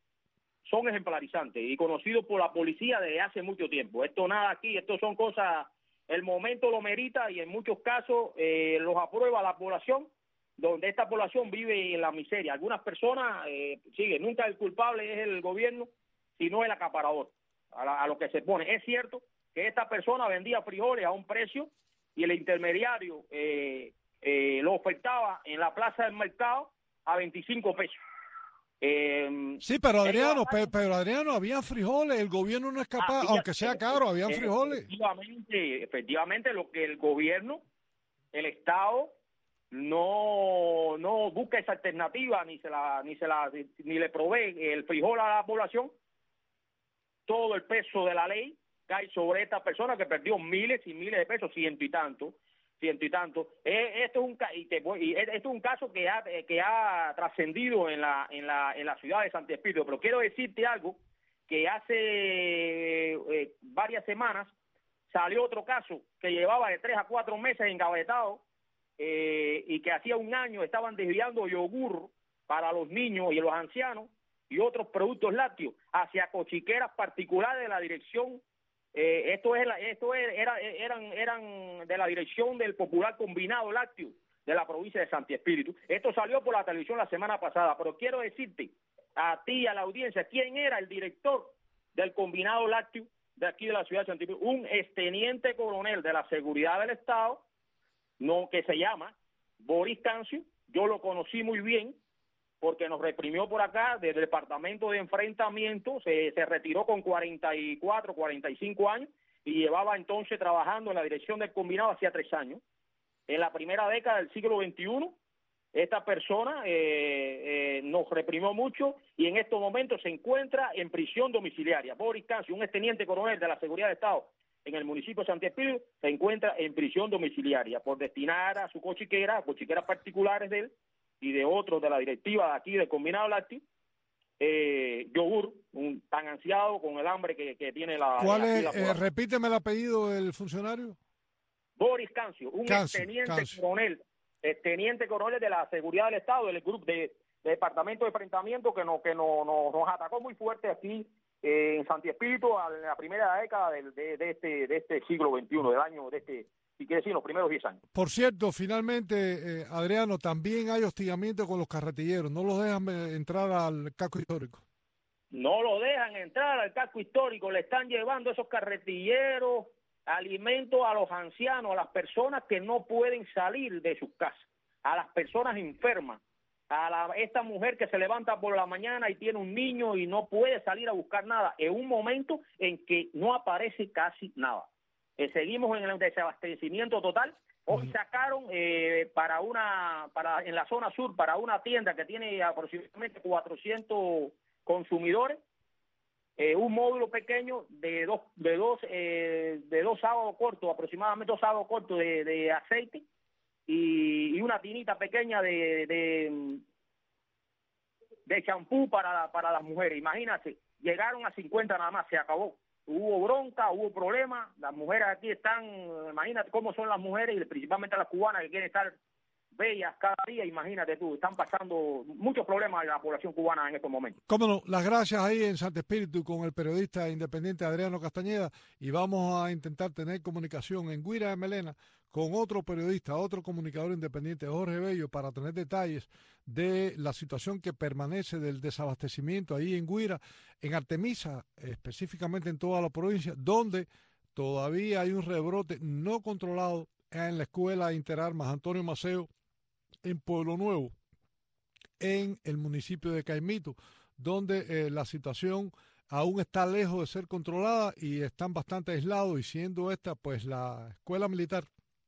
son ejemplarizantes y conocidos por la policía desde hace mucho tiempo. Esto nada aquí, esto son cosas, el momento lo merita y en muchos casos eh, los aprueba la población, donde esta población vive en la miseria. Algunas personas, eh, sigue, nunca el culpable es el gobierno, sino el acaparador, a, la, a lo que se pone. Es cierto que esta persona vendía frijoles a un precio y el intermediario eh, eh, lo ofertaba en la plaza del mercado a veinticinco pesos. Eh, sí, pero Adriano, ellos, pe- pero Adriano, había frijoles, el gobierno no es capaz, había- aunque sea caro, habían eh, frijoles. Efectivamente, efectivamente, lo que el gobierno, el Estado, no no busca esa alternativa, ni se la ni se la ni le provee el frijol a la población. Todo el peso de la ley cae sobre esta persona que perdió miles y miles de pesos, ciento y tanto, ciento y tanto. Eh, esto es un ca- y te voy- y esto es un caso que ha que ha trascendido en la en la en la ciudad de Santo Espíritu. Pero quiero decirte algo, que hace eh, varias semanas salió otro caso que llevaba de tres a cuatro meses engavetado, eh, y que hacía un año estaban desviando yogur para los niños y los ancianos y otros productos lácteos hacia cochiqueras particulares de la dirección. Eh, esto es la, esto es, era, eran eran de la dirección del Popular Combinado Lácteo de la provincia de Santo Espíritu. Esto salió por la televisión la semana pasada, pero quiero decirte a ti, a la audiencia, quién era el director del Combinado Lácteo de aquí de la ciudad de Santo Espíritu. Un exteniente coronel de la Seguridad del Estado, no, que se llama Boris Cancio. Yo lo conocí muy bien porque nos reprimió por acá del departamento de enfrentamiento, se, se retiró con cuarenta y cuatro, cuarenta y cinco años y llevaba entonces trabajando en la dirección del combinado hacía tres años. En la primera década del siglo veintiuno, esta persona eh, eh, nos reprimió mucho y en estos momentos se encuentra en prisión domiciliaria. Boris Cancio, un exteniente coronel de la Seguridad del Estado en el municipio de Santo Espíritu, se encuentra en prisión domiciliaria por destinar a su cochiquera, a cochiqueras particulares de él y de otros de la directiva de aquí del Combinado Lácteo, eh, yogur, un tan ansiado con el hambre que, que tiene la... ¿Cuál aquí es? la Eh, población. repíteme el apellido del funcionario. Boris Cancio, un Cancio, exteniente Cancio. coronel, exteniente coronel de la Seguridad del Estado, del grupo de, de Departamento de Enfrentamiento que, no, que no, no- nos atacó muy fuerte aquí eh, en Santo Espíritu a la primera década del- de, de este de este siglo veintiuno, del año de este, si quiere decir, los primeros diez años. Por cierto, finalmente, eh, Adriano, también hay hostigamiento con los carretilleros. No los dejan eh, entrar al casco histórico. No lo dejan entrar al casco histórico, le están llevando esos carretilleros alimentos a los ancianos, a las personas que no pueden salir de sus casas, a las personas enfermas, a la, esta mujer que se levanta por la mañana y tiene un niño y no puede salir a buscar nada, en un momento en que no aparece casi nada. Eh, seguimos en el desabastecimiento total. Hoy sacaron eh, para una, para en la zona sur, para una tienda que tiene aproximadamente cuatrocientos consumidores, eh, un módulo pequeño de dos, de dos, eh, de dos sábados cortos, aproximadamente dos sábados cortos de, de aceite y, y una tinita pequeña de, de, de champú para, para las mujeres. Imagínate, llegaron a cincuenta nada más, se acabó. Hubo bronca, hubo problemas, las mujeres aquí están, imagínate cómo son las mujeres y principalmente las cubanas que quieren estar bellas cada día, imagínate tú, están pasando muchos problemas en la población cubana en estos momentos. Cómo no, las gracias ahí en Santo Espíritu con el periodista independiente Adriano Castañeda y vamos a intentar tener comunicación en Guira de Melena con otro periodista, otro comunicador independiente, Jorge Bello, para tener detalles de la situación que permanece del desabastecimiento ahí en Guira, en Artemisa, específicamente en toda la provincia, donde todavía hay un rebrote no controlado en la escuela Interarmas Antonio Maceo, en Pueblo Nuevo, en el municipio de Caimito, donde eh, la situación aún está lejos de ser controlada y están bastante aislados, y siendo esta pues la escuela militar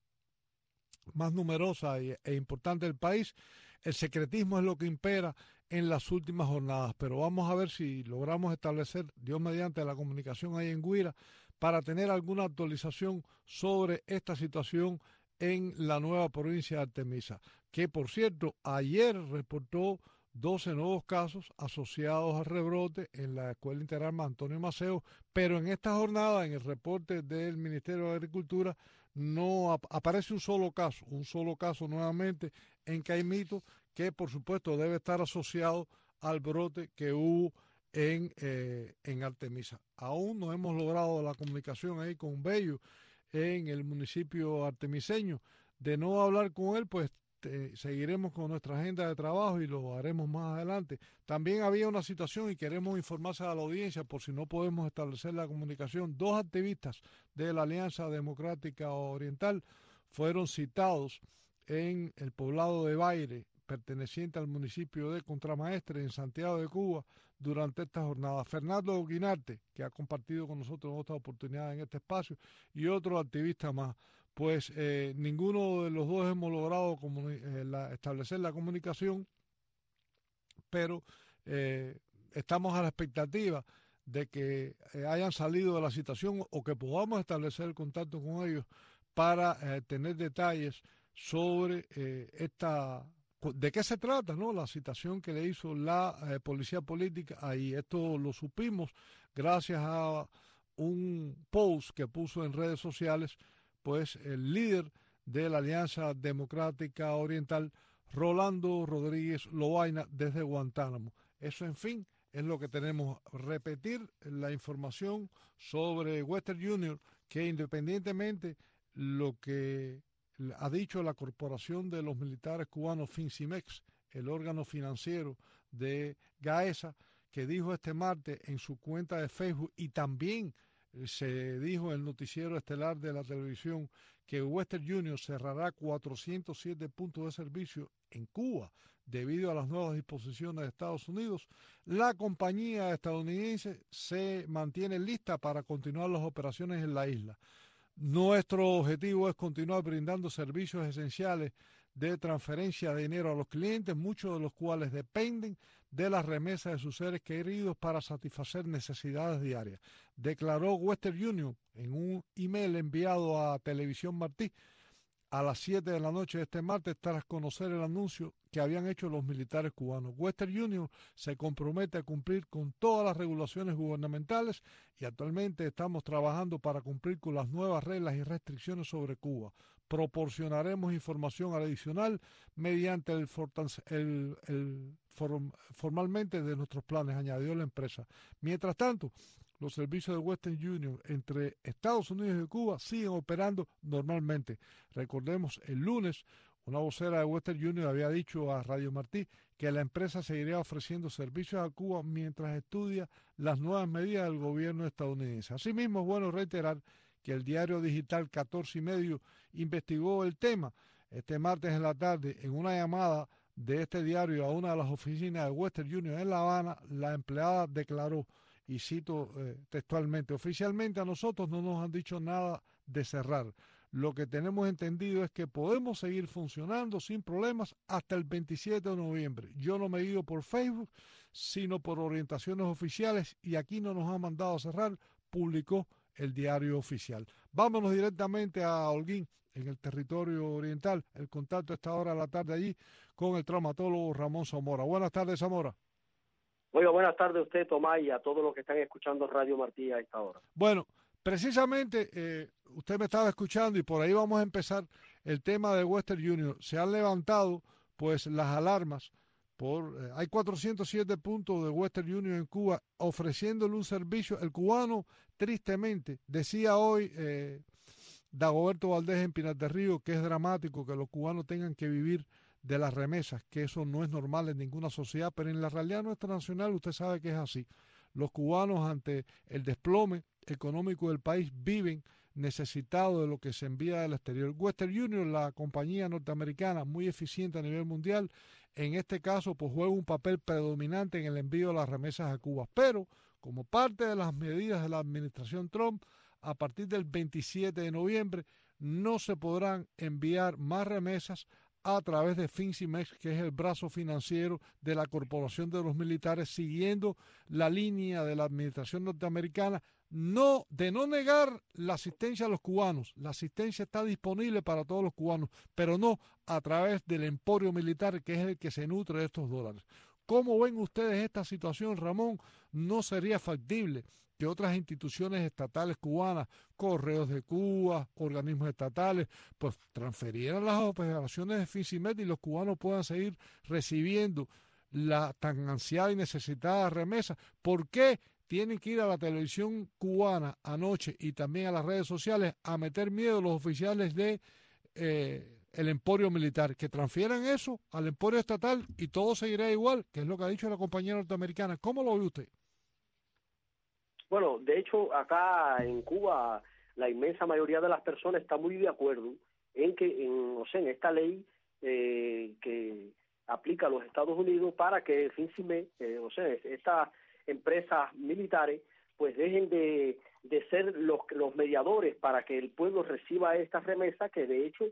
más numerosa y, e importante del país, el secretismo es lo que impera en las últimas jornadas. Pero vamos a ver si logramos establecer, Dios mediante, la comunicación ahí en Guira para tener alguna actualización sobre esta situación en la nueva provincia de Artemisa, que por cierto ayer reportó doce nuevos casos asociados al rebrote en la escuela Interarmas Antonio Maceo, pero en esta jornada, en el reporte del Ministerio de Agricultura, no ap aparece un solo caso, un solo caso nuevamente en Caimito, que por supuesto debe estar asociado al brote que hubo en, eh, en Artemisa. Aún no hemos logrado la comunicación ahí con Bello en el municipio artemiseño. De no hablar con él, pues te, seguiremos con nuestra agenda de trabajo y lo haremos más adelante. También había una situación y queremos informarse a la audiencia por si no podemos establecer la comunicación. Dos activistas de la Alianza Democrática Oriental fueron citados en el poblado de Baire perteneciente al municipio de Contramaestre en Santiago de Cuba durante esta jornada. Fernando Guinarte, que ha compartido con nosotros esta oportunidad en este espacio, y otro activista más. Pues eh, ninguno de los dos hemos logrado eh, la, establecer la comunicación, pero eh, estamos a la expectativa de que eh, hayan salido de la situación o que podamos establecer el contacto con ellos para eh, tener detalles sobre eh, esta, de qué se trata, ¿no? La citación que le hizo la eh, policía política ahí. Esto lo supimos gracias a un post que puso en redes sociales, pues el líder de la Alianza Democrática Oriental, Rolando Rodríguez Lobaina, desde Guantánamo. Eso, en fin, es lo que tenemos. Repetir la información sobre Western Union, que independientemente lo que ha dicho la Corporación de los Militares Cubanos, FINCIMEX, el órgano financiero de Gaesa, que dijo este martes en su cuenta de Facebook, y también se dijo en el noticiero estelar de la televisión, que Western Union cerrará cuatrocientos siete puntos de servicio en Cuba debido a las nuevas disposiciones de Estados Unidos. La compañía estadounidense se mantiene lista para continuar las operaciones en la isla. Nuestro objetivo es continuar brindando servicios esenciales de transferencia de dinero a los clientes, muchos de los cuales dependen de las remesas de sus seres queridos para satisfacer necesidades diarias, declaró Western Union en un email enviado a Televisión Martí a las siete de la noche de este martes, tras conocer el anuncio que habían hecho los militares cubanos. Western Union se compromete a cumplir con todas las regulaciones gubernamentales y actualmente estamos trabajando para cumplir con las nuevas reglas y restricciones sobre Cuba. Proporcionaremos información adicional mediante el, el, el form, formalmente de nuestros planes, añadió la empresa. Mientras tanto, los servicios de Western Union entre Estados Unidos y Cuba siguen operando normalmente. Recordemos, el lunes, una vocera de Western Union había dicho a Radio Martí que la empresa seguiría ofreciendo servicios a Cuba mientras estudia las nuevas medidas del gobierno estadounidense. Asimismo, es bueno reiterar que el diario digital catorce y medio investigó el tema este martes en la tarde. En una llamada de este diario a una de las oficinas de Western Union en La Habana, la empleada declaró, y cito eh, textualmente: oficialmente a nosotros no nos han dicho nada de cerrar. Lo que tenemos entendido es que podemos seguir funcionando sin problemas hasta el veintisiete de noviembre. Yo no me guío por Facebook, sino por orientaciones oficiales, y aquí no nos han mandado a cerrar, publicó el diario oficial. Vámonos directamente a Holguín, en el territorio oriental. El contacto a esta hora de la tarde allí con el traumatólogo Ramón Zamora. Buenas tardes, Zamora. Oiga, buenas tardes a usted, Tomás, y a todos los que están escuchando Radio Martí a esta hora. Bueno, precisamente eh, usted me estaba escuchando y por ahí vamos a empezar el tema de Western Union. Se han levantado pues las alarmas. Por, eh, hay cuatrocientos siete puntos de Western Union en Cuba ofreciéndole un servicio. El cubano, tristemente, decía hoy eh, Dagoberto Valdés en Pinar del Río que es dramático que los cubanos tengan que vivir de las remesas, que eso no es normal en ninguna sociedad, pero en la realidad nuestra nacional usted sabe que es así. Los cubanos, ante el desplome económico del país, viven necesitados de lo que se envía del exterior. Western Union, la compañía norteamericana muy eficiente a nivel mundial, en este caso pues juega un papel predominante en el envío de las remesas a Cuba, pero como parte de las medidas de la administración Trump, a partir del veintisiete de noviembre no se podrán enviar más remesas a través de FINCIMEX, que es el brazo financiero de la Corporación de los Militares, siguiendo la línea de la administración norteamericana no de no negar la asistencia a los cubanos. La asistencia está disponible para todos los cubanos, pero no a través del emporio militar, que es el que se nutre de estos dólares. ¿Cómo ven ustedes esta situación, Ramón? ¿No sería factible que otras instituciones estatales cubanas, Correos de Cuba, organismos estatales, pues transferieran las operaciones de FINCIMEX y los cubanos puedan seguir recibiendo la tan ansiada y necesitada remesa? ¿Por qué tienen que ir a la televisión cubana anoche y también a las redes sociales a meter miedo a los oficiales de eh, el emporio militar? Que transfieran eso al emporio estatal y todo seguirá igual, que es lo que ha dicho la compañía norteamericana. ¿Cómo lo ve usted? Bueno, de hecho, acá en Cuba la inmensa mayoría de las personas está muy de acuerdo en que, en, o sea, en esta ley eh, que aplica a los Estados Unidos para que FinCimex, eh, o sea, estas empresas militares, pues dejen de, de ser los, los mediadores para que el pueblo reciba estas remesas que de hecho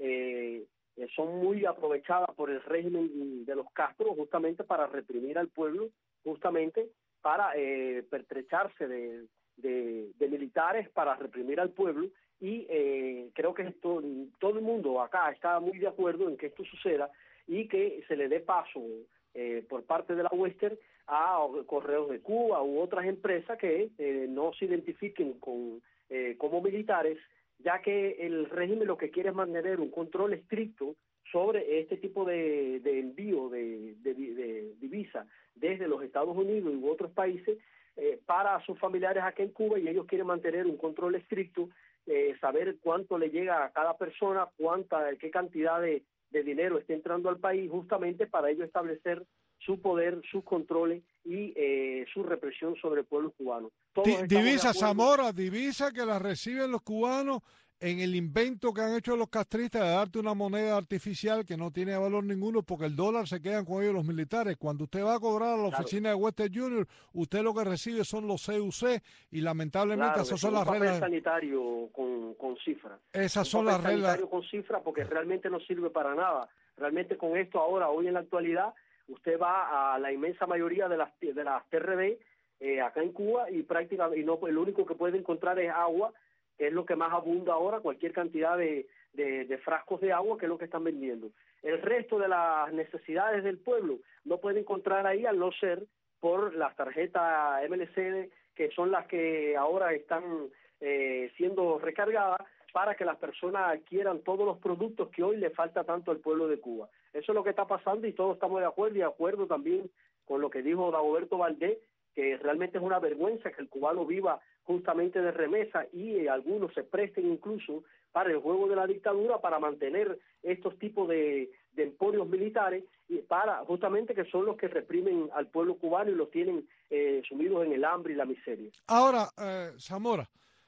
eh, son muy aprovechadas por el régimen de los Castro justamente para reprimir al pueblo, justamente para eh, pertrecharse de, de, de militares para reprimir al pueblo. Y eh, creo que esto, todo el mundo acá está muy de acuerdo en que esto suceda y que se le dé paso eh, por parte de la Western a Correos de Cuba u otras empresas que eh, no se identifiquen con eh, como militares, ya que el régimen lo que quiere es mantener un control estricto sobre este tipo de, de envío de, de, de divisa desde los Estados Unidos u otros países eh, para sus familiares aquí en Cuba, y ellos quieren mantener un control estricto, eh, saber cuánto le llega a cada persona, cuánta, qué cantidad de, de dinero está entrando al país, justamente para ellos establecer su poder, sus controles y eh, su represión sobre el pueblo cubano. Di, divisa, Zamora, divisa que la reciben los cubanos en el invento que han hecho los castristas de darte una moneda artificial que no tiene valor ninguno porque el dólar se quedan con ellos los militares. Cuando usted va a cobrar a la claro. oficina de Western Union, usted lo que recibe son los C U C y lamentablemente claro, esas son las un papel reglas. sanitario con, con cifra. Esas un son las papel reglas. sanitario con cifra porque realmente no sirve para nada. Realmente con esto ahora, hoy en la actualidad, usted va a la inmensa mayoría de las de las T R B eh, acá en Cuba y prácticamente y no el único que puede encontrar es agua, que es lo que más abunda ahora, cualquier cantidad de, de, de frascos de agua, que es lo que están vendiendo. El resto de las necesidades del pueblo no puede encontrar ahí, al no ser por las tarjetas M L C D, que son las que ahora están eh, siendo recargadas para que las personas adquieran todos los productos que hoy le falta tanto al pueblo de Cuba. Eso es lo que está pasando y todos estamos de acuerdo, y de acuerdo también con lo que dijo Dagoberto Valdés, que realmente es una vergüenza que el cubano viva justamente de remesa y eh, algunos se presten incluso para el juego de la dictadura para mantener estos tipos de, de emporios militares y para justamente que son los que reprimen al pueblo cubano y los tienen eh, sumidos en el hambre y la miseria. Ahora, eh, Zamora,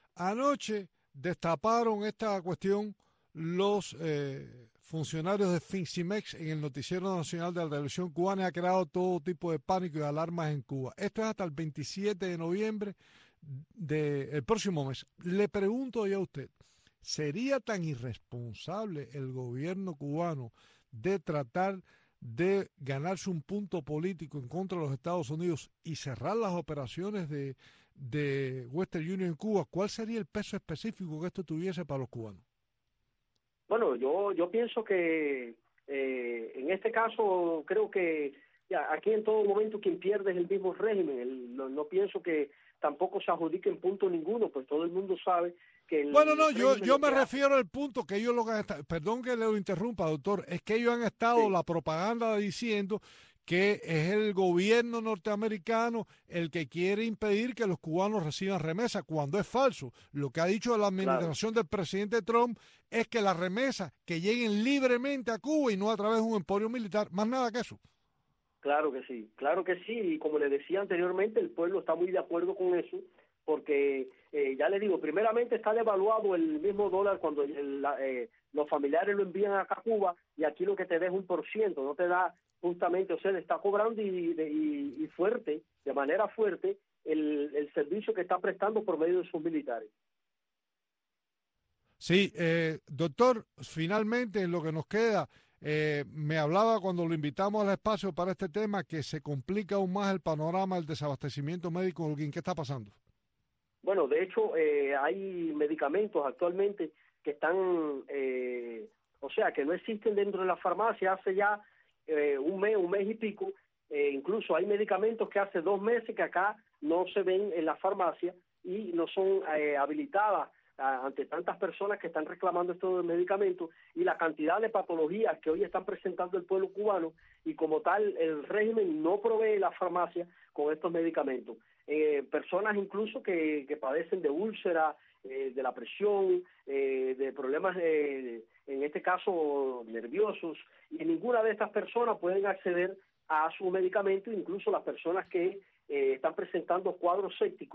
anoche destaparon esta cuestión los eh, funcionarios de FinCimex en el noticiero nacional de la televisión cubana y ha creado todo tipo de pánico y alarmas en Cuba. Esto es hasta el veintisiete de noviembre del próximo mes. Le pregunto yo a usted, ¿sería tan irresponsable el gobierno cubano de tratar de ganarse un punto político en contra de los Estados Unidos y cerrar las operaciones de, de Western Union en Cuba? ¿Cuál sería el peso específico que esto tuviese para los cubanos? Bueno, yo yo pienso que eh, en este caso creo que ya, aquí en todo momento quien pierde es el mismo régimen. El, no, no pienso que tampoco se adjudique en punto ninguno, pues todo el mundo sabe que el bueno, no, yo, yo me hace... refiero al punto que ellos lo que han estado, perdón que le interrumpa, doctor, es que ellos han estado sí. la propaganda diciendo que es el gobierno norteamericano el que quiere impedir que los cubanos reciban remesas, cuando es falso. Lo que ha dicho la administración claro. del presidente Trump es que las remesas que lleguen libremente a Cuba y no a través de un emporio militar, más nada que eso. Claro que sí, claro que sí, y como le decía anteriormente, el pueblo está muy de acuerdo con eso, porque eh, ya le digo, primeramente está devaluado el mismo dólar cuando el, la, eh, los familiares lo envían acá a Cuba, y aquí lo que te da es un por ciento, no te da justamente, o sea, le está cobrando y, y, y fuerte, de manera fuerte, el, el servicio que está prestando por medio de sus militares. Sí, eh, doctor, finalmente en lo que nos queda, eh, me hablaba cuando lo invitamos al espacio para este tema que se complica aún más el panorama del desabastecimiento médico. ¿Qué está pasando? Bueno, de hecho, eh, hay medicamentos actualmente que están, eh, o sea, que no existen dentro de la farmacia hace ya eh, un mes, un mes y pico. Eh, incluso hay medicamentos que hace dos meses que acá no se ven en la farmacia y no son eh, habilitadas ante tantas personas que están reclamando estos medicamentos y la cantidad de patologías que hoy están presentando el pueblo cubano, y como tal el régimen no provee la farmacia con estos medicamentos. Eh, personas incluso que, que padecen de úlcera, eh, de la presión, eh, de problemas, eh, en este caso nerviosos, y ninguna de estas personas pueden acceder a su medicamento, incluso las personas que eh, están presentando cuadros sépticos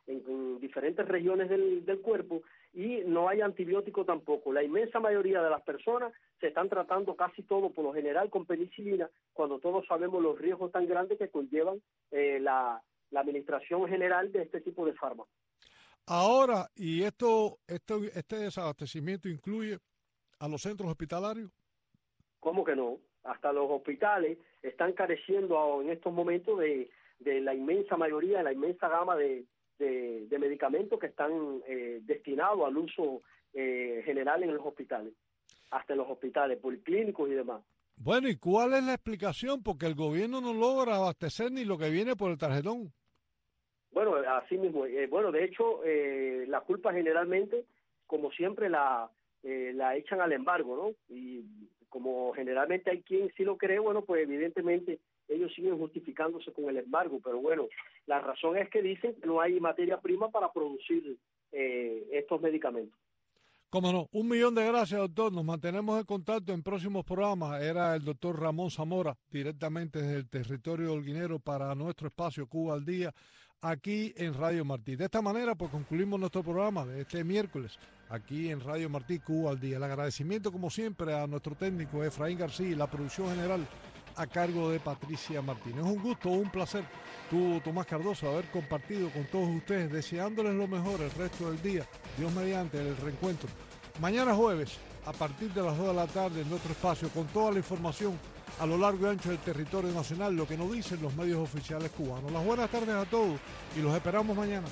en, en diferentes regiones del, del cuerpo, y no hay antibiótico tampoco. La inmensa mayoría de las personas se están tratando casi todo, por lo general, con penicilina, cuando todos sabemos los riesgos tan grandes que conllevan eh, la, la administración general de este tipo de fármacos. Ahora, ¿y esto, esto este desabastecimiento incluye a los centros hospitalarios? ¿Cómo que no? Hasta los hospitales están careciendo en estos momentos de, de la inmensa mayoría, de la inmensa gama de, de, de medicamentos que están eh, destinados al uso eh, general en los hospitales, hasta en los hospitales policlínicos y demás. Bueno, ¿y cuál es la explicación? Porque el gobierno no logra abastecer ni lo que viene por el tarjetón. Bueno, así mismo. Eh, bueno, de hecho, eh, la culpa generalmente, como siempre, la, eh, la echan al embargo, ¿no? Y como generalmente hay quien sí lo cree, bueno, pues evidentemente ellos siguen justificándose con el embargo, pero bueno, la razón es que dicen que no hay materia prima para producir eh, estos medicamentos. Cómo no, un millón de gracias, doctor. Nos mantenemos en contacto en próximos programas. Era el doctor Ramón Zamora, directamente desde el territorio holguinero para nuestro espacio Cuba al Día, aquí en Radio Martí. De esta manera, pues concluimos nuestro programa de este miércoles, aquí en Radio Martí, Cuba al Día. El agradecimiento, como siempre, a nuestro técnico Efraín García y la producción general a cargo de Patricia Martínez. Es un gusto, un placer, tú, Tomás Cardoso, haber compartido con todos ustedes, deseándoles lo mejor el resto del día. Dios mediante, el reencuentro. Mañana jueves, a partir de las dos de la tarde, en nuestro espacio, con toda la información a lo largo y ancho del territorio nacional, lo que nos dicen los medios oficiales cubanos. Las buenas tardes a todos y los esperamos mañana.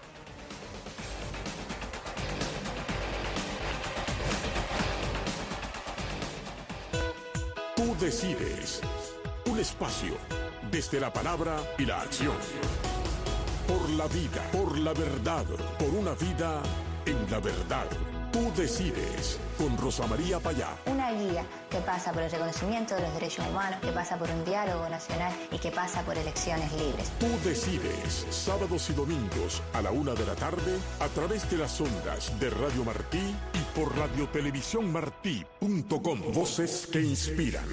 Tú decides. Un espacio desde la palabra y la acción. Por la vida, por la verdad, por una vida en la verdad. Tú decides, con Rosa María Payá. Una guía que pasa por el reconocimiento de los derechos humanos, que pasa por un diálogo nacional y que pasa por elecciones libres. Tú decides, sábados y domingos a la una de la tarde, a través de las ondas de Radio Martí y por radio televisión martí punto com. Voces que inspiran.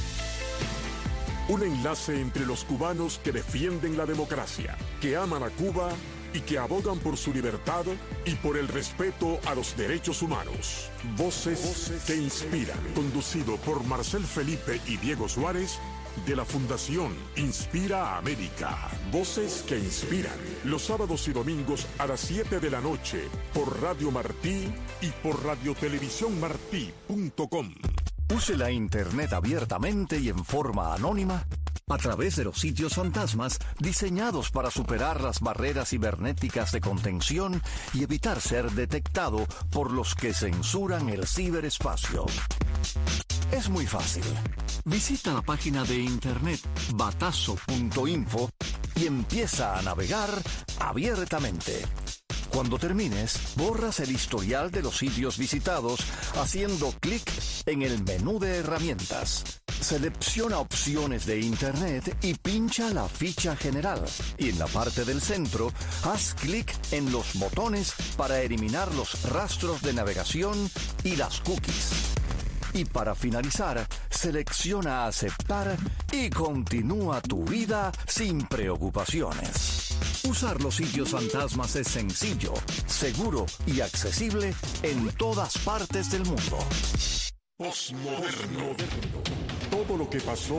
Un enlace entre los cubanos que defienden la democracia, que aman a Cuba y que abogan por su libertad y por el respeto a los derechos humanos. Voces, Voces que inspiran. Conducido por Marcel Felipe y Diego Suárez, de la Fundación Inspira América. Voces que inspiran. Los sábados y domingos a las siete de la noche por Radio Martí y por radio televisión martí punto com. Use la Internet abiertamente y en forma anónima a través de los sitios fantasmas diseñados para superar las barreras cibernéticas de contención y evitar ser detectado por los que censuran el ciberespacio. Es muy fácil. Visita la página de internet batazo punto info y empieza a navegar abiertamente. Cuando termines, borras el historial de los sitios visitados haciendo clic en el menú de herramientas. Selecciona opciones de Internet y pincha la ficha general. Y en la parte del centro, haz clic en los botones para eliminar los rastros de navegación y las cookies. Y para finalizar, selecciona aceptar y continúa tu vida sin preocupaciones. Usar los sitios fantasmas es sencillo, seguro y accesible en todas partes del mundo. Postmoderno. Todo lo que pasó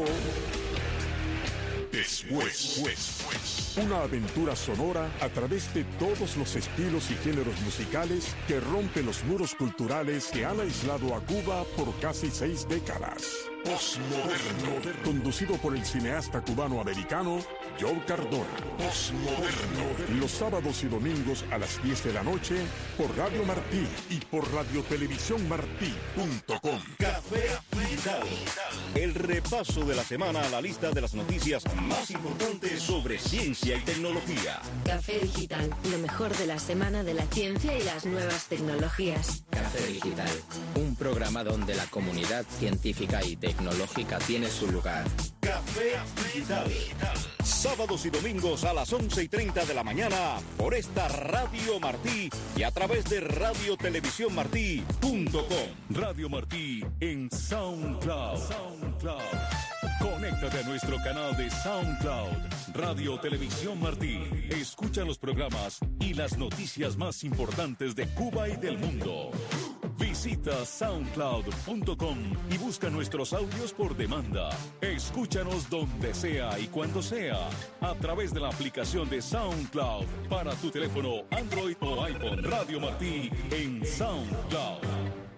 después. después. Una aventura sonora a través de todos los estilos y géneros musicales que rompen los muros culturales que han aislado a Cuba por casi seis décadas. Postmoderno. Conducido por el cineasta cubano-americano Joe Cardona. Postmoderno. Los sábados y domingos a las diez de la noche por Radio Martí y por radio televisión martí punto com. Café Digital. El repaso de la semana a la lista de las noticias más importantes sobre ciencia y tecnología. Café Digital. Lo mejor de la semana de la ciencia y las nuevas tecnologías. Café Digital. Un programa donde la comunidad científica y tecnológica tiene su lugar. Café Digital. Sábados y domingos a las once y treinta de la mañana por esta Radio Martí y a través de radio televisión martí punto com. Radio Martí en SoundCloud. SoundCloud. Conéctate a nuestro canal de SoundCloud, Radio Televisión Martí. Escucha los programas y las noticias más importantes de Cuba y del mundo. Visita soundcloud punto com y busca nuestros audios por demanda. Escúchanos donde sea y cuando sea, a través de la aplicación de SoundCloud para tu teléfono Android o iPhone. Radio Martí en SoundCloud.